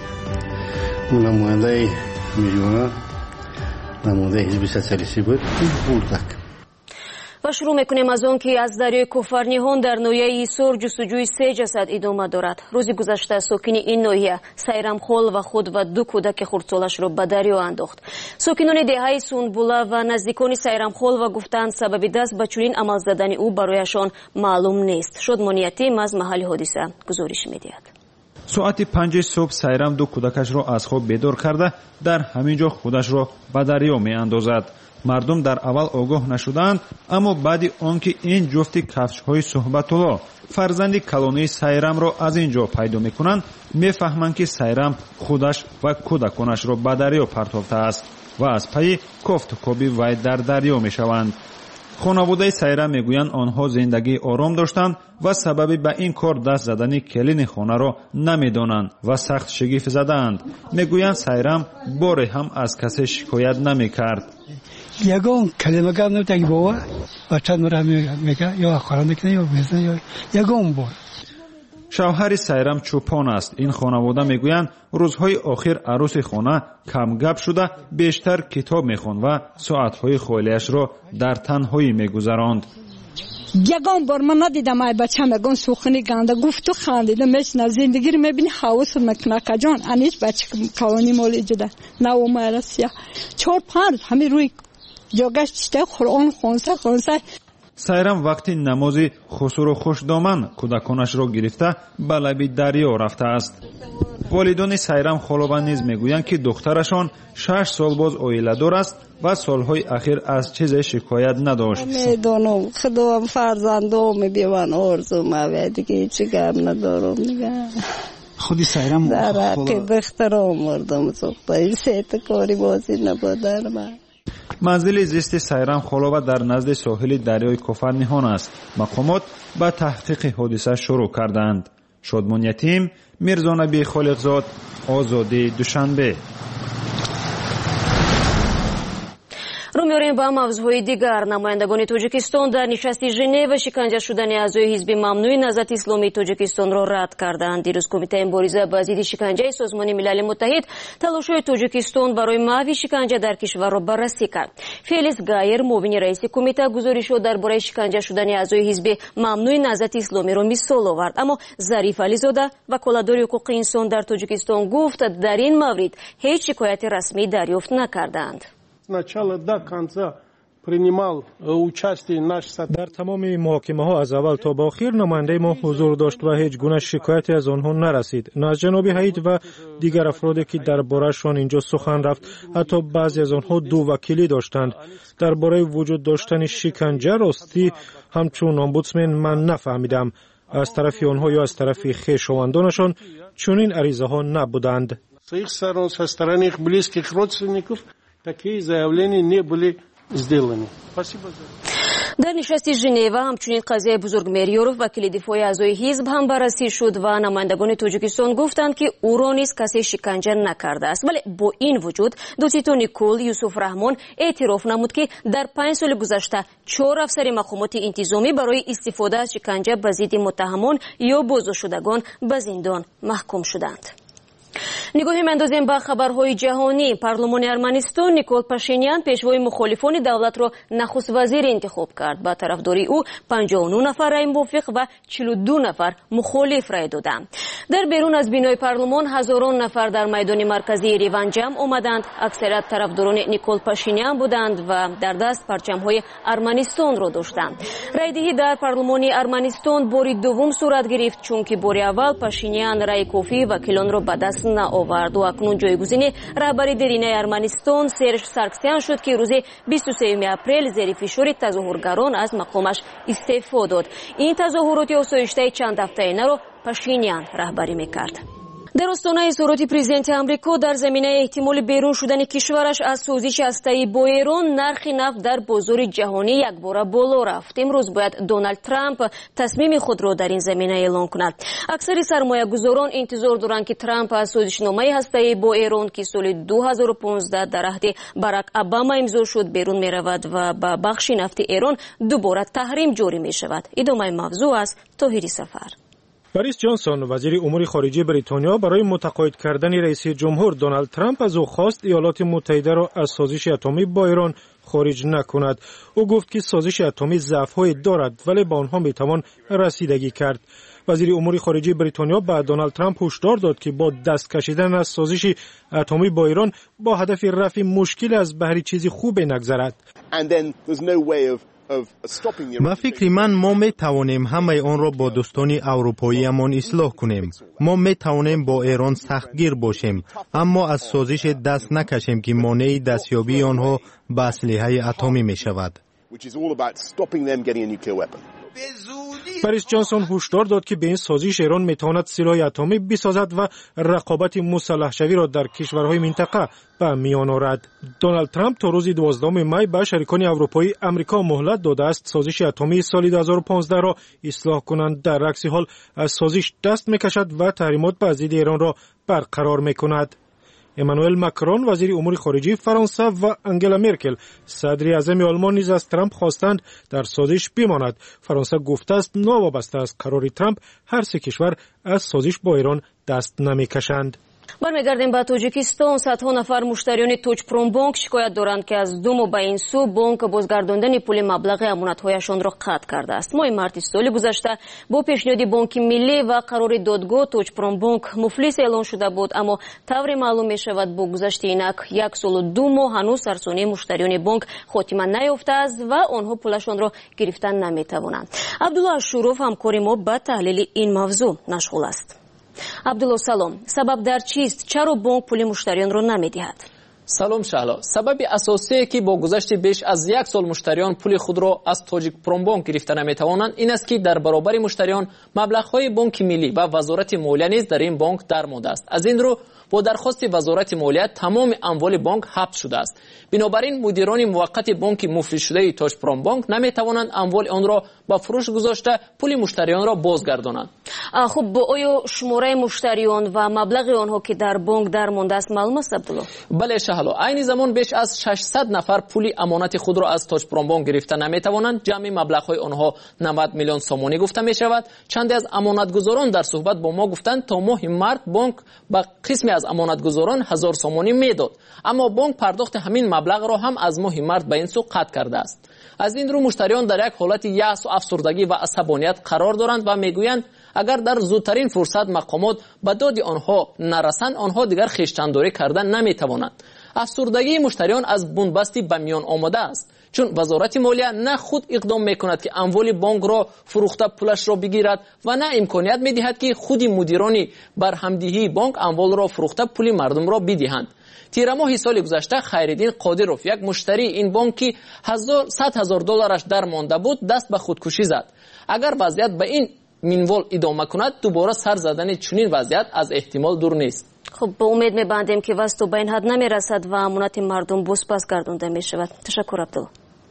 نماینده میلیونا نماینده حزب سوسیالیستی بود. بردک. و شروع میکنیم از آن که از دریای کوفر نیهان در ناحیه ایسور جستجوی 3 جسد ادامه دارد. روز گذشته ساکنین این ناحیه سایرام خول و خود و 2 کودک خردسالش را به دریا انداخت. ساکنان دهه سونبولا و نزدیکان سایرام خول و گفتند سبب دست به چنین عمل زدن او برایشان معلوم نیست. شادمانیتیم از محل حادثه گزارش می‌دهد. ساعت 5 صبح سایرام 2 کودکش را از خواب بیدار کرده در همینجا خودش را به دریا می‌اندازد. مردم در اول آگاه نشدند، اما بعد آنکه این جفت کفش‌های صحبت‌الله فرزند کلونی سایرام را از اینجا پیدا می‌کنند، می‌فهمند که سایرام خودش و کودکانش را به دریا پرتافته است و از پی کوفتکوبی وی در دریا می‌شوند. خانواده سایرام میگویند آنها زندگی آرام داشتند و سبب به این کار دست زدن کلین خانه را نمیدانند و سخت شگفت زدند. میگویند سایرام باری هم از کسی شکایت نمیکرد. یگان کلمه گفت نمی‌تونی بابا بچه مرا میگه یا خورنده کنه یا بزنه یا یگان بار. شوهر سایرام چوپان است. این خانواده میگویند روزهای آخر عروس خانه کم گپ شده بیشتر کتاب میخواند و ساعتهای خالیش را در تنهایی میگذراند. یگان بار من ندیدم ای بچه میگن سوخنی گنده گفت و خندیدم میشنه زندگی رو میبینی حواس مکنه کجان انیش بچه کلانی مالی جده نه اومه رسیه 4-5 همین روی جاگش چته قرآن خونسه. سایرام وقتی نماز خسرو خوشدامن کودکانش را گرفته به لب دریا رفته است. والدان سایرام خالوبان نیز میگویند که دخترشان 6 سال باز اویله‌دار است و سالهای اخیر از چیزی شکایت نداشت. میدونم خدا فرزندام میبینن آرزو ما دیگه هیچ گپ ندارم دیگه. خودی سایرام در حق احترام مردم سوخته سیت کاری بازی نبودر من. منزل زیست سایرام خالوبا در نزد ساحل دریای کوفر نیهان است. مقامات به تحقیق حادثه شروع کردند. شادمان یتیم، میرزا نبی خالقزاد، آزادی دوشنبه. رو می‌آوریم با موضوعهای دیگر. نمایندگان تاجیکستان در نشست ژنو شکنجه شدن اعضای حزب ممنوع نهضت اسلامی تاجیکستان را رد کردند. دیروز کمیته مبارزه با ضد شکنجه سازمان ملل متحد تلاش‌های تاجیکستان برای محو شکنجه در کشور را بررسی کرد. فلیکس گایر معاون رئیس کمیته گزارش درباره شکنجه شدن اعضای حزب ممنوع نهضت اسلامی را مثال آورد، اما ظریف علیزاده وکالتدار حقوق انسان در تاجیکستان گفت در این مورد هیچ شکایت رسمی دریافت نکردند. در تمام محاکمه ها از اول تا به آخر نماینده ما حضور داشت و هیچ گونه شکایتی از آنها نرسید. نه از جناب هید و دیگر افرادی که درباره‌شان اینجا سخن رفت، حتی بعضی از آنها 2 وکیلی داشتند. درباره وجود داشتن شکنجه راستی همچون امبودسمن من نفهمیدم. از طرف آنها یا از طرف خویشاوندانشان چنین عریضه ها نبودند. Такие заявления не были сделаны. Спасибо за در نشست ژنو همچنین قضیه بزرگ میریوروف وکیل دفاعی اعضای حزب هم بررسی شد و نمایندگان تاجیکستان گفتند که او را نیز کسی شکنجه نکرده است. ولی با این وجود دوسیتو نیکول یوسف رحمان اعتراف نمود که در 5 سال گذشته 4 افسر مقامات انتظامی برای استفاده از شکنجه به ضد متهمان یا بازداشت شدگان به زندان محکوم شدند. نگاهی می‌اندازیم به خبرهای جهانی. پارلمان ارمنستان نیکول پاشینیان پیشوای مخالفان دولت را نخست وزیر انتخاب کرد. با طرفداری او 59 نفر رای موافق و 42 نفر مخالف رای دادند. در بیرون از بینای پارلمان هزاران نفر در میدان مرکزی ایران جمع آمدند. اکثریت طرفداران نیکول پاشینیان بودند و در دست پرچم‌های ارمنستان را داشتند. رایدهی در پارلمان ارمنستان باری دوم صورت گرفت، چونکه باری اول پاشینیان رای کافی وکیلان را به دست نآورد و اکنون جایگزین رهبری درینه ارمنستان سرژ سارکسیان شد که روز 23 اپریل زیر فشار تظاهرگران از مقامش استعفا داد. این تظاهرات آسایشته چند هفته را پاشینیان رهبری میکرد. در آستانه اظهارات پرزیدنت آمریکا در زمینه احتمال بیرون شدن کشورش از سازش هسته‌ای با ایران، نرخ نفت در بازار جهانی یکباره بالا رفت. امروز باید دونالد ترامپ تصمیم خود را در این زمینه اعلام کند. اکثر سرمایه‌گذاران انتظار دارند که ترامپ از سازشنامه هسته‌ای با ایران که سال 2015 در عهد باراک اوباما امضا شد بیرون می‌رود و با بخش نفت ایران دوباره تحریم جاری می‌شود. ادامه موضوع از طاهری سفر. بوریس جانسون وزیر امور خارجه بریتانیا برای متقاعد کردن رئیس جمهور دونالد ترامپ از او خواست ایالات متحده را از سازش اتمی با ایران خارج نکند. او گفت که سازش اتمی ضعف‌های دارد ولی به آنها میتوان رسیدگی کرد. وزیر امور خارجه بریتانیا به دونالد ترامپ هشدار داد که با دست کشیدن از سازش اتمی با ایران با هدف رفع مشکل از بهر چیزی خوب نگذرد. با فکر من ما می توانیم همه آن را با دوستان اروپاییمان اصلاح کنیم. ما می توانیم با ایران سختگیر باشیم، اما از سازش دست نکشیم که مانع دستیابی آنها به اسلحه اتمی می شود. بوریس جانسون هشدار داد که به این سازش ایران میتواند سلاح اتمی بسازد و رقابت مسلح شوی را در کشورهای منطقه به میان آورد. دونالد ترامپ تا روز 12 می به شریکان اروپایی امریکا مهلت داده است سازش اتمی سال 2015 را اصلاح کنند. در عکس حال از سازش دست میکشد و تحریمات بر ضد ایران را برقرار میکند. امانوئل ماکرون وزیر امور خارجه فرانسه و انگلا مرکل صدر اعظم آلمان نیز از ترامپ خواستند در سازش بماند. فرانسه گفته است ناوابسته از قرار ترامپ هر سه کشور از سازش با ایران دست نمیکشند. برمیگردیم به تاجیکستان. صدها نفر مشتریان توچپروم بانک شکایت دارند که از دو ماه به این سو بانک بازگرداندن پول مبلغ امانت‌هایشان را قطع کرده است. ماه مارس سال گذشته با پیشنهاد بانک ملی و قرار دادگاه توچپروم بانک مفلس اعلان شده بود، اما طور معلوم می شود با گذشت اینک 1 سال و 2 ماه هنوز سرسانی مشتریان بانک خاتمه نیافته است و آنها پولشان را گرفتن نمی توانند. عبدالله اشروف همکار ما با تحلیل این موضوع مشغول است. عبدالله سلام، سبب در چیست؟ چرا بانک پول مشتریان را نمیدهد؟ سلام شهلا، سبب اساسی که با گذشت بیش از 1 سال مشتریان پول خود را از توجیکپروم بانک گرفته نمیتوانند این است که در برابر مشتریان مبلغ‌های بانک ملی و وزارت مالیه نیز در این بانک درآمده است. از این رو با درخواست وزارت مالیه تمام اموال بانک حبس شده است. بنابراین مدیران موقت بانک مفلس شده توچپروم بانک نمیتوانند اموال آن را به فروش گذاشته پول مشتریان را بازگردانند. خب آیا شماره مشتریان و مبلغ آنها که در بانک درمانده است معلوم است عبدالله؟ بله شهلا، عین زمان بیش از 600 نفر پول امانت خود را از توچپروم بانک گرفته نمیتوانند. جمع مبلغ‌های آنها 90 میلیون سومانی گفته می شود. چندی از امانتگزاران در صحبت با ما گفتند تا ماه مارس بانک با قسمی از امانتگزاران 1000 سومانی میداد، اما بانک پرداخت همین مبلغ را هم از ماه مارس به این سو قطع کرده است. از این رو مشتریان در یک حالت یأس و افسردگی و عصبانیت قرار دارند و میگویند اگر در زودترین فرصت مقامات به داد آنها نرسند آنها دیگر خویشتنداری کردن نمیتوانند. افسردگی مشتریان از بنبستی به میان آمده است، چون وزارت مالیه نه خود اقدام میکند که اموال بانک را فروخته پولش را بگیرد و نه امکانیت میدهد که خود مدیران برهمدهی بانک اموال را فروخته پول مردم را بدهند. تیر ماه سال گذشته خیرالدین قادروف یک مشتری این بانکی $100,000 درمانده بود دست به خودکشی زد. اگر وضعیت به این منوال ادامه کند دوباره سر زدن چنین وضعیت از احتمال دور نیست. خب به امید می‌بندیم که وضع به این حد نمی‌رسد و امانت مردم بازپس گردانده می‌شود. تشکر عبدالله.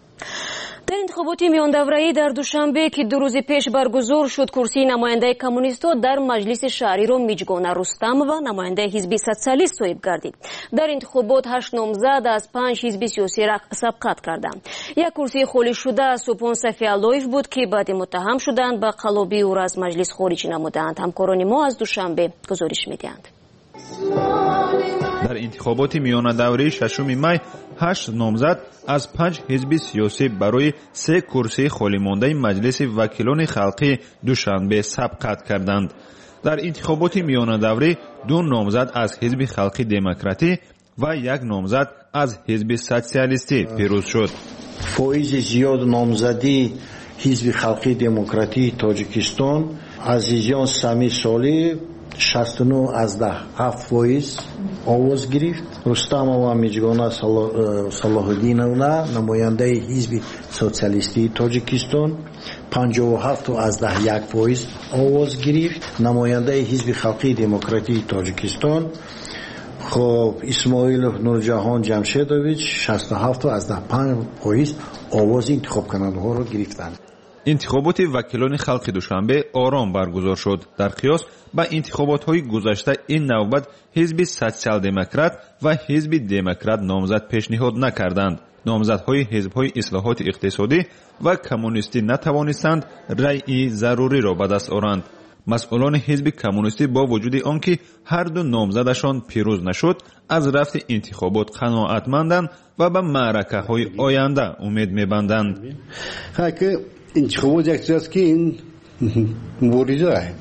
در انتخابات میان دوره‌ای در دوشنبه که 2 روز پیش برگزار شد کرسی نماینده کمونیست‌ها در مجلس شهری را میجگان رستم و نماینده حزب سوسیالیست صاحب گردید. در انتخابات 8 نامزد از 5 حزب سیاسی سبقت کردند. یک کرسی خالی شده سپون صفی‌الله‌یف بود که بعد متهم شدند به قلابی او را از مجلس خارج نمودند. همکاران ما از دوشنبه گزارش می‌دهند. در انتخابات میان دوره 6 می 8 نامزد از 5 حزب سیاسی برای 3 کرسی خالی مانده مجلس وکیلان خلقی دوشنبه سبقت کردند. در انتخابات میان دوره 2 نامزد از حزب خلقی دموکراتی و 1 نامزد از حزب سوسیالیستی پیروز شد. فایز زیاد نامزدی حزب خلقی دموکراتی تاجیکستان عزیزیان سمی سالی 69 از 7% آواز گرفت. رستمова میجگانا صلاح‌الدینовна نماینده حزب سوسیالیستی تاجیکستان 57 از 1% آواز گرفت. نماینده حزب خلقی دموکراتی تاجیکستان خب اسماعیلов نورجهان جمشیدویچ 67 از 5% آواز انتخاب کننده ها را گرفتند. انتخابات وکیلان خلق دوشنبه آرام برگزار شد. در قیاس با انتخابات های گذشته این نوبت حزب سوسیال دموکرات و حزب دموکرات نامزد پیشنهاد نکردند. نامزدهای حزب‌های اصلاحات اقتصادی و کمونیستی نتوانستند رأی ضروری را به دست آورند. مسئولان حزب کمونیستی با وجود آنکه هر دو نامزدشان پیروز نشد از رفت انتخابات قناعتمندند و به معرکه‌های آینده امید می‌بندند. انتخابات یک چیز که این مبارزه است.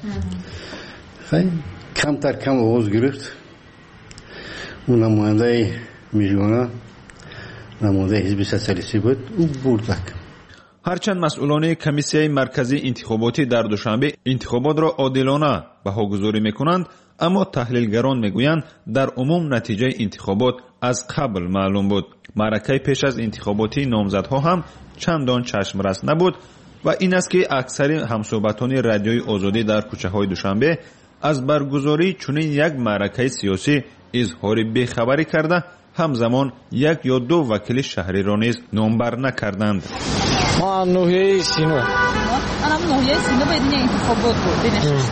کمتر کم آواز گرفت. اون نماینده میجوانا نماینده حزب سوسیالیستی بود او برد. هرچند مسئولان کمیسیه مرکزی انتخاباتی در دوشنبه انتخابات را عادلانه بهاگذاری میکنند، اما تحلیلگران میگویند در عموم نتیجه انتخابات از قبل معلوم بود. معرکه پیش از انتخاباتی نامزدها هم چندان چشمرس نبود و این است که اکثر همصحبتان رادیوی آزادی در کوچه‌های دوشنبه از برگزاری چنین یک معرکه سیاسی اظهار بیخبری کرده، همزمان 1 یا 2 وکیل شهری را نیز نامبر نکردند. ما نوحیه سینو باید این انتخابات بود بینشت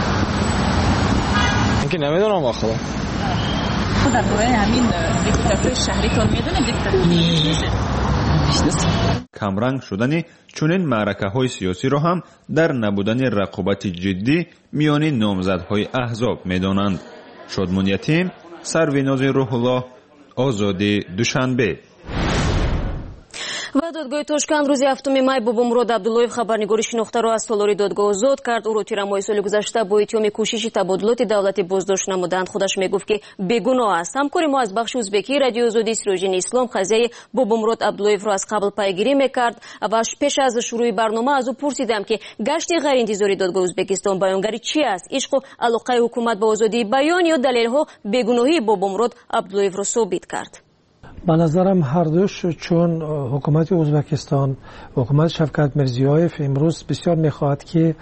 اینکه نمیدونم واخلا خود در دوره همین دیکتاتوری شهری تون میدونه دیکتاتوری کمرنگ شدن چنین معرکه های سیاسی را هم در نبودن رقابت جدی میان نامزدهای احزاب میدانند. شادمان یتیم، سرویناز روح الله، آزادی دوشنبه. ва додгоҳи Тошканд рӯзи 7 май Бобомурод Абдуллоев хабарнигори шинохтаро аз толори додгоҳ озод кард. ӯро тирамоҳи соли гузашта бо иттиҳоми кӯшиши табодилоти давлатӣ боздошт намуданд. худаш мегуфт ки бегуноҳ аст. ҳамкори мо аз бахши ӯзбекии радиои озодӣ Сироҷдини Ислом қазияи Бобомурод Абдуллоевро аз қабл пайгирӣ мекард ва пеш аз шурӯи барнома аз ӯ пурсидам ки гашти ғайриинтизори додгоҳи Ӯзбекистон баёнгари чи аст? ишқу алоқаи ҳукумат ба озодии баён ё далелҳо бегуноҳии Бобомурод Абдуллоевро собит кард? به نظرم هر دوش، چون حکومت ازبکستان حکومت شفقت میرزیویف امروز بسیار میخواهد که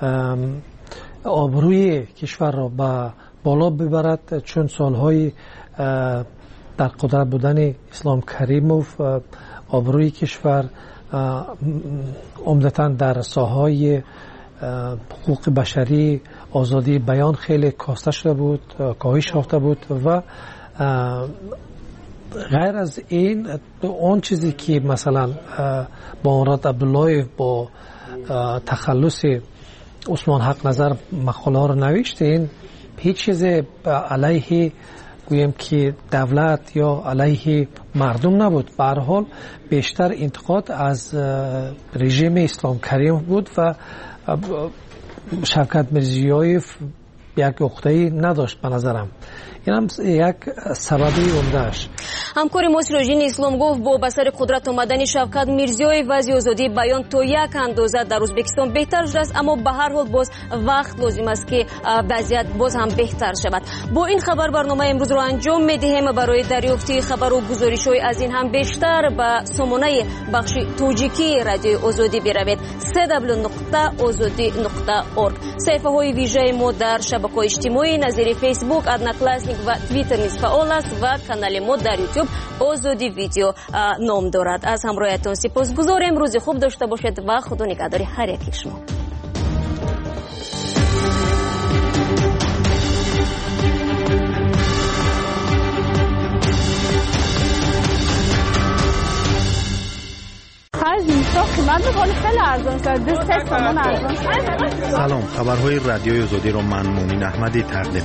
آبروی کشور را به بالا ببرد، چون سالهای در قدرت بودن اسلام کریموف آبروی کشور عمدتاً در ساحه‌های حقوق بشری، آزادی بیان خیلی کاسته شده بود، کاهش یافته بود و غیر از این اون چیزی که مثلا بابامراد عبداللهیف با تخلص عثمان حق نظر مقاله ها رو نوشت، این هیچ چیز علیه گویم که دولت یا علیه مردم نبود. به هر حال بیشتر انتقاد از رژیم اسلام کریم بود و شفقت میرزیویف یک عقده‌ای نداشت. به نظرم این هم یک سببی عمده‌اش. ҳамкори мо Сироҷдини Ислом гуфт бо ба сари қудрат омадани Шавкат Мирзиёев вазъи озодии баён то як андоза дар Ӯзбекистон беҳтар шудааст, аммо ба ҳар ҳол боз вақт лозим аст ки вазъият боз ҳам беҳтар шавад. бо ин хабар барномаи имрӯзро анҷом медиҳем. барои дарёфти хабару гузоришҳои аз ин ҳам бештар ба сомонаи бахши тоҷикии радиои озодӣ биравед www.ozodi.org. саҳифаҳои вижаи мо дар шабакаҳои иҷтимоӣ назири фейсбук, одноклассник ва твиттер низ фаъол аст ва канали мо дар ютуб озоди видео ном дорад. аз ҳамроҳиятон сипосгузорем. рӯзи хуб дошта бошед ва худо нигаҳдори ҳар яки шумо. اینستا قیمت میکنه خیلی ارزان شد 2 تومن ارزان شد. سلام، خبرهای رادیوی آزادی رو من مؤمن احمدی تقدیم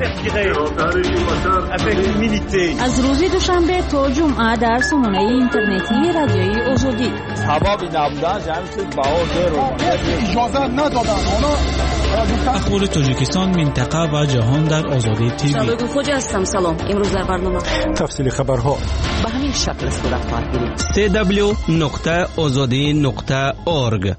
می‌کنم. از روز دوشنبه تا جمعه در سامانه اینترنتی رادیوی آزادی. هوا نبودن جمعیت باور اجازه ندادن اخبار تاجیکستان، منطقه و جهان در آزادی تیوی. شبکه خوج هستم. سلام. امروز در برنامه تفصیل خبرها به همین شکل صورت خواهد گرفت. www.azadi.org.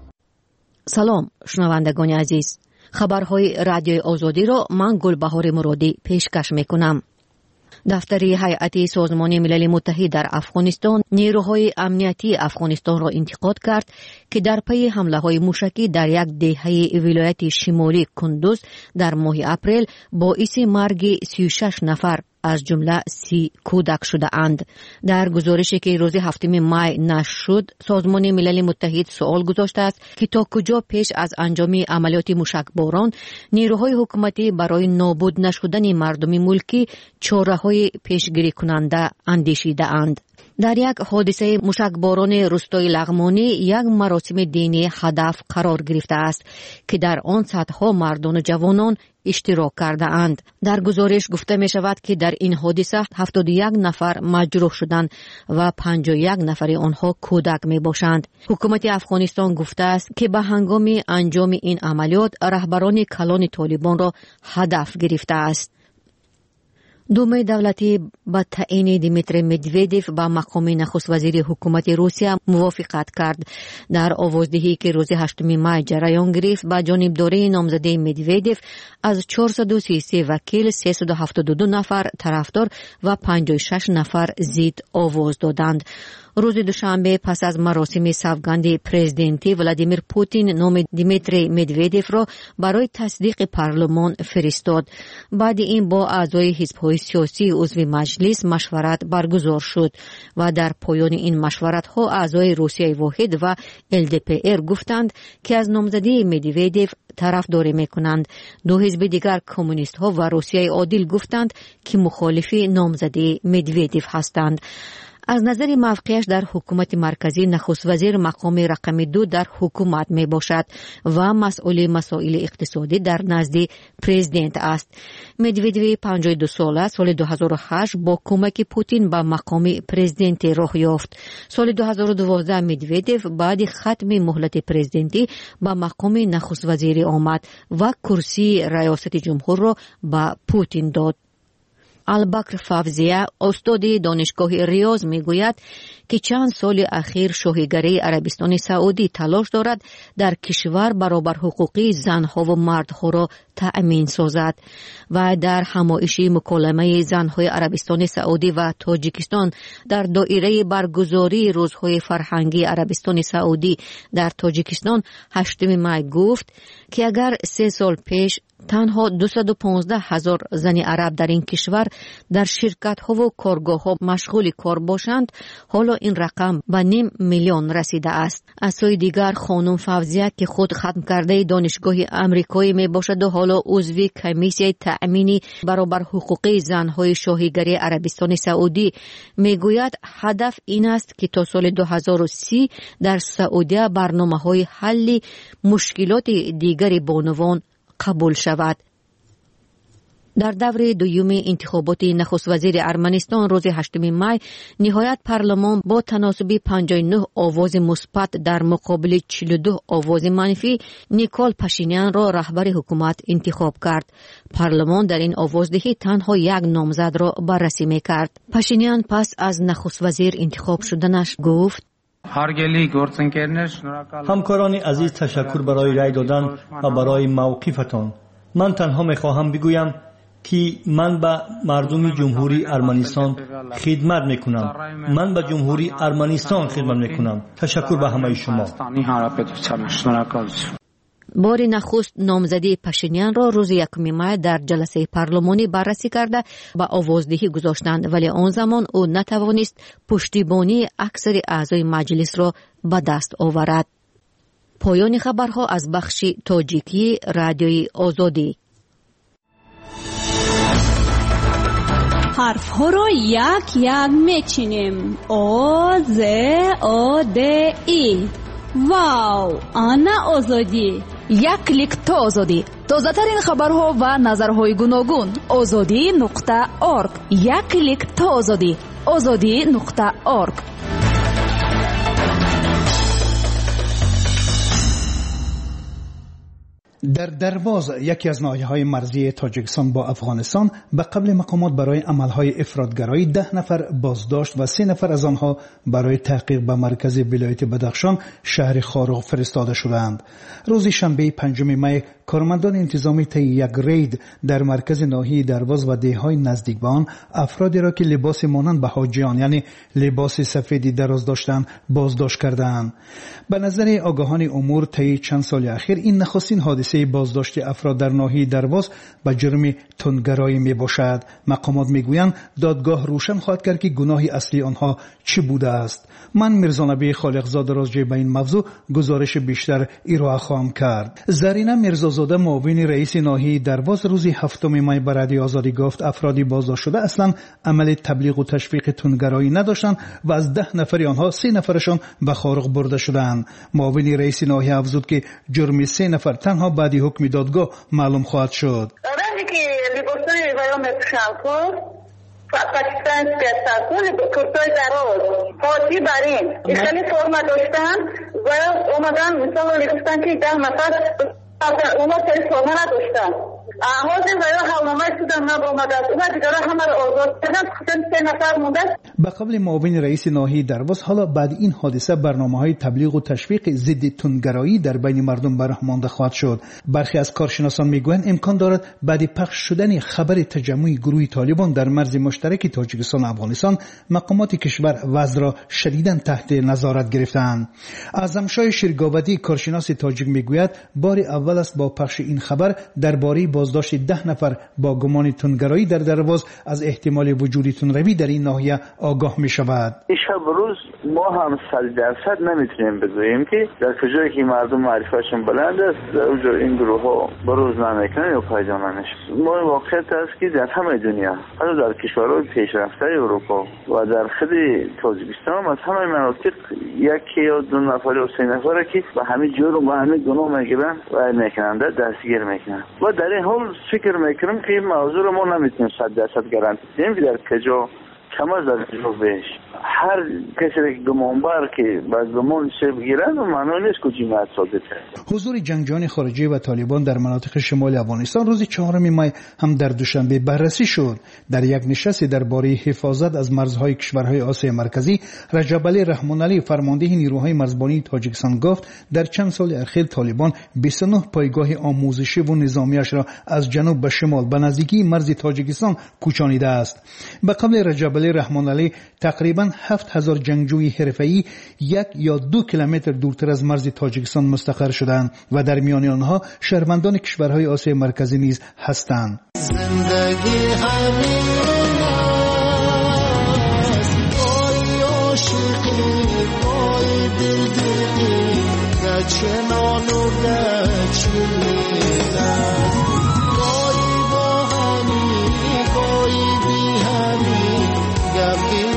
سلام شنوندگان عزیز، خبرهای رادیوی آزادی را من گلبهار مرادی پیشکش میکنم. دفتر هیئت سازمان ملل متحد در افغانستان نیروهای امنیتی افغانستان را انتقاد کرد که در پی حمله‌های موشکی در یک دهه ولایت شمالی کندوز در ماه اپریل باعث مرگ 36 نفر از جمله 30 کودک شده اند. در گزارشی که روز 7 می نشر شد، سازمان ملل متحد سوال گذاشته است که تا کجا پیش از انجام عملیات موشکباران نیروهای حکومتی برای نابود نشدن مردم ملکی چاره‌های پیشگیری کننده اندیشیده اند. در یک حادثه موشکباران روستای لغمانی یک مراسم دینی هدف قرار گرفته است که در آن صدها مردان و جوانان اشتراک کرده اند. در گزارش گفته می شود که در این حادثه 71 نفر مجروح شدند و 51 نفر آنها کودک می باشند. حکومت افغانستان گفته است که به هنگام انجام این عملیات رهبران کلان طالبان را هدف گرفته است. دومه دولتی با تعیین دیمیتری مدودیف به مقام نخست وزیر حکومت روسیه موافقت کرد. در آوازدهی که روز 8 می جریان گرفت، با جانبداری نامزده مدودیف از 433 وکیل 372 نفر طرفدار و 56 نفر ضد آواز دادند. روز دوشنبه پس از مراسم سوگند پرزیدنتی ولادیمیر پوتین نام دیمیتری مدودیف را برای تصدیق پارلمان فرستاد. بعد این با اعضای حزب‌های سیاسی عضو مجلس مشورت برگزار شد و در پایان این مشورت ها اعضای روسیه واحد و LDPR گفتند که از نامزدی مدودیف طرفداری میکنند. دو حزب دیگر کمونیست ها و روسیه عادل گفتند که مخالف نامزدی مدودیف هستند. از نظر موقعش در حکومت مرکزی نخست وزیر مقام رقم 2 در حکومت می باشد و مسئول مسائل اقتصادی در نزد پرزیدنت است. مدودیف 52 ساله سال 2008 با کمک پوتین به مقام پرزیدنت راه یافت. سال 2012 مدودیف بعد ختم مهلت پرزیدنتی به مقام نخست وزیر آمد و کرسی ریاست جمهور را به پوتین داد. البکر فوزیه استاد دانشگاه ریاض میگوید که چند سال اخیر شاهیگری عربستان سعودی تلاش دارد در کشور برابر حقوقی زنها و مردها را تأمین سازد و در همایش مکالمه زنهای عربستان سعودی و تاجیکستان در دایره برگزاری روزهای فرهنگی عربستان سعودی در تاجیکستان 8 می گفت که اگر 3 سال پیش تنها 215,000 زن عرب در این کشور در شرکت ها و کارگاه ها مشغول کار باشند، حالا این رقم به 500,000 رسیده است. از سوی دیگر خانم فوزیه که خود ختم کرده دانشگاه امریکایی می باشد و حالا عضو کمیسیه تأمین برابر حقوقی زنهای شاهیگری عربستان سعودی میگوید هدف این است که تا سال 2030 در سعودی برنامه‌های حل مشکلات دیگر بانوان قبول شود. در دور دوم انتخابات نخست وزیر ارمنستان روز 8 می نهایت پارلمان با تناسب 59 آواز مثبت در مقابل 42 آواز منفی نیکول پاشینیان را رهبر حکومت انتخاب کرد. پارلمان در این آوازدهی تنها یک نامزد را بررسی می‌کرد. پاشینیان پس از نخست وزیر انتخاب شدنش گفت: همکاران عزیز، تشکر برای رای دادن و برای موقفتان. من تنها میخواهم بگویم که من به مردم جمهوری ارمنستان خدمت میکنم. من به جمهوری ارمنستان خدمت میکنم. تشکر به همه شما. بار نخست نامزدی پاشینیان را روز 1 می در جلسه پارلمانی بررسی کرده و آوازدهی گذاشتند، ولی آن زمان او نتوانست پشتیبانی اکثر اعضای مجلس را به دست آورد. پایان خبرها از بخش تاجیکی رادیوی آزادی. حرف ها رو یک یک میچینیم. آ ز آ د ای. واو، آنا آزادی. یک کلیک تا آزادی. تازه ترین خبرها و نظرهای گوناگون. azadi.org. یک کلیک تا آزادی. azadi.org. در درواز، یکی از ناحیه‌های مرزی تاجیکستان با افغانستان، به قبل مقامات برای عملهای افراطگرایی 10 نفر بازداشت و 3 نفر از آنها برای تحقیق به مرکز ولایت بدخشان شهر خارق فرستاده شدند. روز شنبه 5 می کارمندان انتظامی طی یک رید در مرکز ناحیه درواز و دهه‌های نزدیک به آن افرادی را که لباس مانند به حاجیان یعنی لباس سفیدی دراز داشتند بازداشت کردند. به نظر آگاهان امور طی چند سال اخیر این نخستین حادثه بازداشت افراد در ناحیه درواز به جرم تندگرایی می باشد. مقامات میگویند دادگاه روشن خواهد کرد که گناه اصلی آنها چی بوده است. من میرزانبی خالقزاده راجع به این موضوع گزارش بیشتر ارائه خواهم کرد. زرینه میرزازاده معاون رئیس ناحیه درواز روز 7 می به رادیو آزادی گفت افرادی بازداشت شده اصلا عمل تبلیغ و تشویق تندگرایی نداشتند و از 10 نفر آنها 3 نفرشان به خارق برده شدند. معاون رئیس ناحیه افزود که جرم 3 نفر تنها بعد حکم دادگاه معلوم خواهد شد. پاکستان سیاستون کرتای دراز پاتی برین خیلی فرما داشتن و اومدن مثلا گفتن که 10 نفر اونا خیلی فرما نداشتن. حاضر و حالنامه شدن نبامده است. اونا دیگر همه را آزاد کردن. 3 نفر مونده. به قبل معاون رئیس ناحیه درواز حالا بعد این حادثه برنامه‌های تبلیغ و تشویق ضد تندگرایی در بین مردم برآمده خواهد شد. برخی از کارشناسان میگویند امکان دارد بعد پخش شدن خبر تجمع گروه طالبان در مرز مشترک تاجیکستان و افغانستان مقامات کشور وضع را شدیداً تحت نظارت گرفتند. اعظمشاه شیرگاودی کارشناس تاجیک میگوید بار اول است با پخش این خبر درباره بازداشت 10 نفر با گمان تندگرایی در درواز از احتمال وجود تندروی در این ناحیه آگاه می شود. شب روز ما هم 100% نمیتونیم بگوییم که در کجایی که مردم معرفشون بلند است در اونجا این گروه ها بروز نمیکنن یا پیدا نمیشه. ما واقعیت است که در همه دنیا حتی در کشورهای پیشرفته اروپا و در خود تاجیکستان از همه مناطق یکی یا 2 نفر یا 3 نفر که به همین جرم و همین گناه میگیرن و میکنن دستگیر میکنن. و در این حال فکر میکنم که این موضوع رو ما نمیتونیم 100% گارانتی بدیم که در کجا کم از در کجا بهش هر کسی که گمانبر که باز گمان شب گیرن و معنی نیست که جماعت ثابته. حضور جنگجویان خارجی و طالبان در مناطق شمال افغانستان روز 4 می هم در دوشنبه بررسی شد. در یک نشست درباره حفاظت از مرزهای کشورهای آسیا مرکزی رجب علی رحمان علی فرمانده نیروهای مرزبانی تاجیکستان گفت در چند سال اخیر طالبان 29 پایگاه آموزشی و نظامیش را از جنوب به شمال به نزدیکی مرز تاجیکستان کوچانیده است. به قبل رجب علی رحمان علی تقریباً 7000 جنگجوی حرفه‌ای 1 یا 2 کیلومتر دورتر از مرز تاجیکستان مستقر شدند و در میان آنها شهروندان کشورهای آسیا مرکزی نیز هستند. زندگی همین است، وای عاشقی وای دلدلی گچنان و گچمینا وای با همی وای بی همی گفی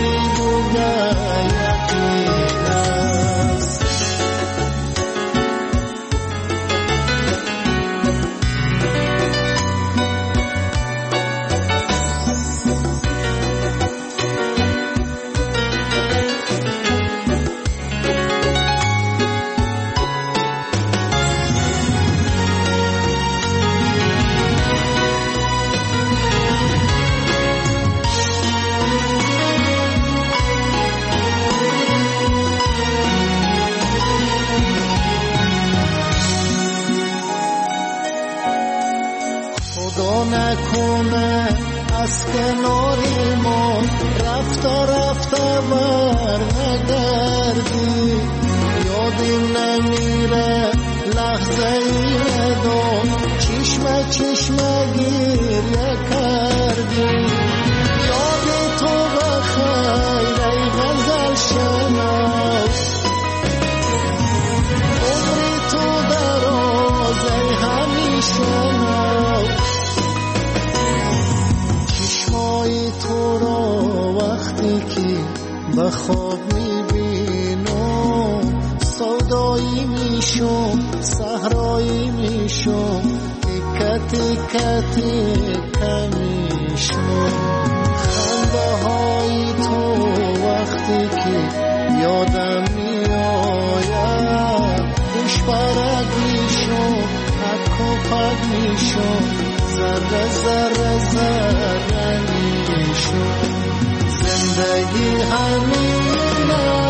نکنه از کنار ما رفته بر نگردی یادی نمیره لحظه ای دو چشمه گیریه کردی یادی تو بخیر ای غزل شناس عمری تو دراز ای همیشه تو خواب میبینم سودایی میشم صحرایی میشم تیکه تیکه میشم خنده های تو وقتی که یادم میآید خوش برگ میشم پک و پک میشم ذره ذره ذره میشم زندگی همین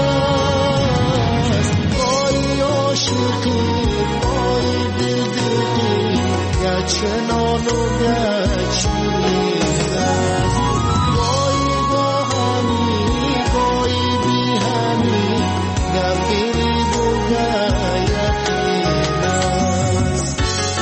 است گاهی عاشقی گاهی بی‌دلی گچنان و گچین است گاهی با همی گاهی بی همی گفیری و گیقین است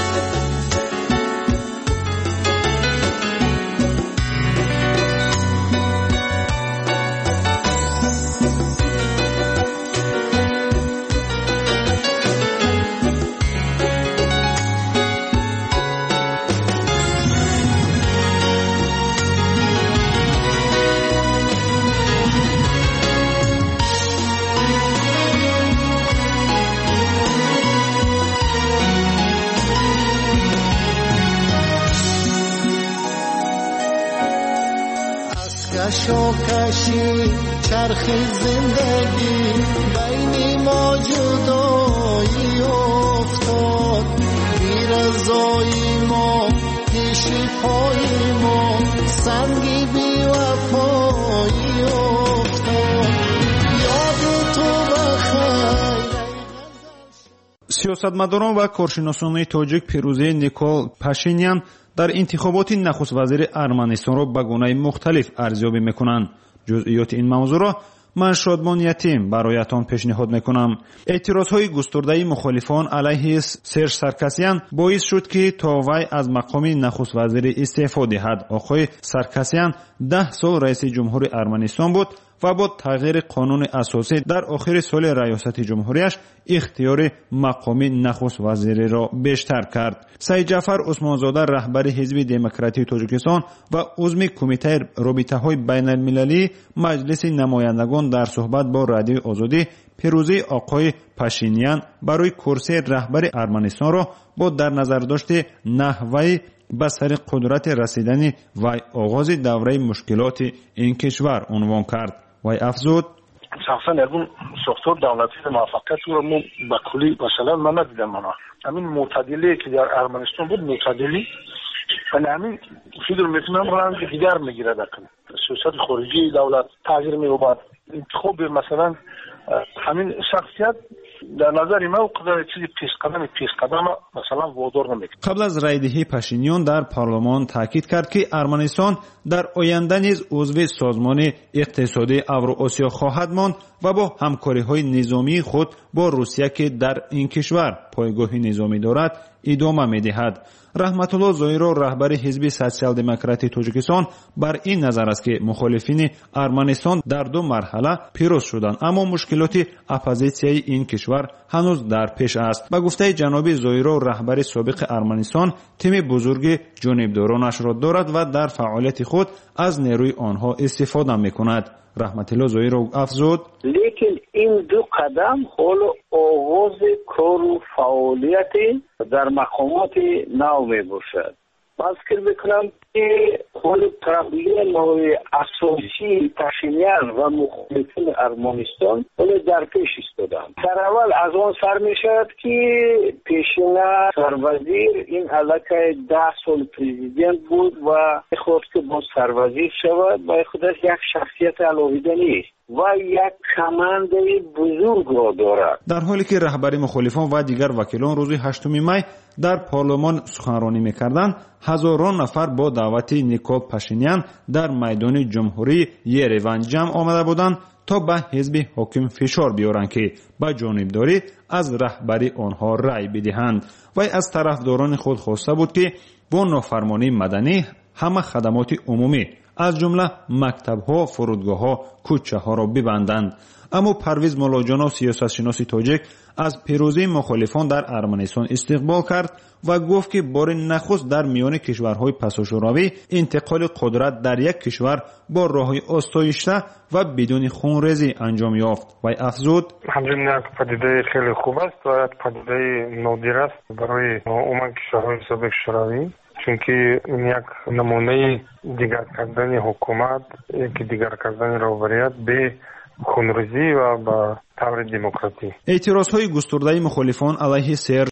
کشی چرخ زندگی بین ما جدایی افتاد بی رضایی ما پیش پای ما سنگی بی وفایی افتاد یاد تو بخیر. سیاستمداران و کارشناسان تاجیک پیروزی نیکول پاشینیان در انتخابات نخست وزیر ارمنستان را به گونه‌های مختلف ارزیابی میکنند. جزئیات این موضوع را من شادمان یتیم برایتان پیشنهاد میکنم. اعتراضهای گسترده مخالفان علیه سرژ سارکسیان باعث شد که تا وی از مقام نخست وزیر استعفا دهد. آقای سارکسیان 10 سال رئیس جمهور ارمنستان بود و با تغییر قانون اساسی در آخر سال ریاست جمهوریش اختیار مقام نخست وزیری را بیشتر کرد. سعید جعفر عثمانزاده رهبر حزب دموکراتی تاجیکستان و عضو کمیته رابطه‌های بین المللی مجلس نمایندگان در صحبت با رادیوی آزادی پیروزی آقای پاشینیان برای کرسی رهبر ارمنستان را با در نظر داشته نحوه به سر قدرت رسیدن و آغاز دوره مشکلات این کشور عنوان کرد. وی افزود شخصا اون ساختار دولتی موفقیت رو من به کلی مثلا من ندیدم. همین معتدلی که در ارمنستان بود معتدلی و همین فکر میکنم رنگ دیگر میگیره. در سیاست خارجی دولت تغییر می‌یابد. انتخاب مثلا همین شخصیت در نظر ما قدر چیزی پیش قدم مثلا وادار نمیکنه. قبل از رایدهی پاشینیان در پارلمان تاکید کرد که ارمنستان در آینده نیز عضو سازمان اقتصادی اوراسیا خواهد ماند و با همکاری‌های نظامی خود با روسیه که در این کشور پایگاه نظامی دارد ادامه می‌دهد. رحمت الله زایرو رهبر حزب سوسیال دموکراتی تاجیکستان بر این نظر است که مخالفین ارمنستان در 2 مرحله پیروز شدند، اما مشکلات اپوزیسیای این کشور هنوز در پیش است. به گفته جناب زایرو رهبر سابق ارمنستان تیم بزرگ جانبدارانش را دارد و در فعالیت خود از نیروی آنها استفاده می‌کند. رحمت الله زایرو افزود لیکن این 2 قدم حال آغاز کار و فعالیت در مقامات نو می باشد. فکر میکنم که حال پرابلم اساسی پاشینیان و مخالفین ارمنستان در پیش ایستادند. در اول از آن سر می شود که پیشینه سروزیر این علاقه 10 سال پرزیدنت بود و خواست که با سروزیر شود و خودش یک شخصیت علاویده نیست و یک کمانده بزرگ را دارد. در حالی که رهبر مخالفان و دیگر وکیلان روز 8 می در پارلمان سخنرانی می‌کردند، هزاران نفر با دعوت نیکول پاشینیان در میدان جمهوری یریوان جمع آمده بودند تا به حزب حاکم فشار بیارند که به جانبداری از رهبری آنها رأی بدهند. و از طرفداران خود خواسته بود که با نافرمانی مدنی همه خدمات عمومی از جمله مکتب‌ها، فرودگاه‌ها، کوچه‌ها را ببندند. اما پرویز مولاجانов سیاستشناس تاجیک از پیروزی مخالفان در ارمنستان استقبال کرد و گفت که بار نخست در میان کشورهای پساشوروی انتقال قدرت در یک کشور با راه‌های آسایشته و بدون خونریزی انجام یافت و افزود همچنین یک پدیده خیلی خوب است و یک پدیده نادر است برای عموم کشورهای سابق شوروی، چونکه این یک نمونه دیگر کردن حکومت، یک دیگر کردن رهبریت به خونریزی و با طور دموکراتی. اعتراضهای گسترده مخالفان علیه سرژ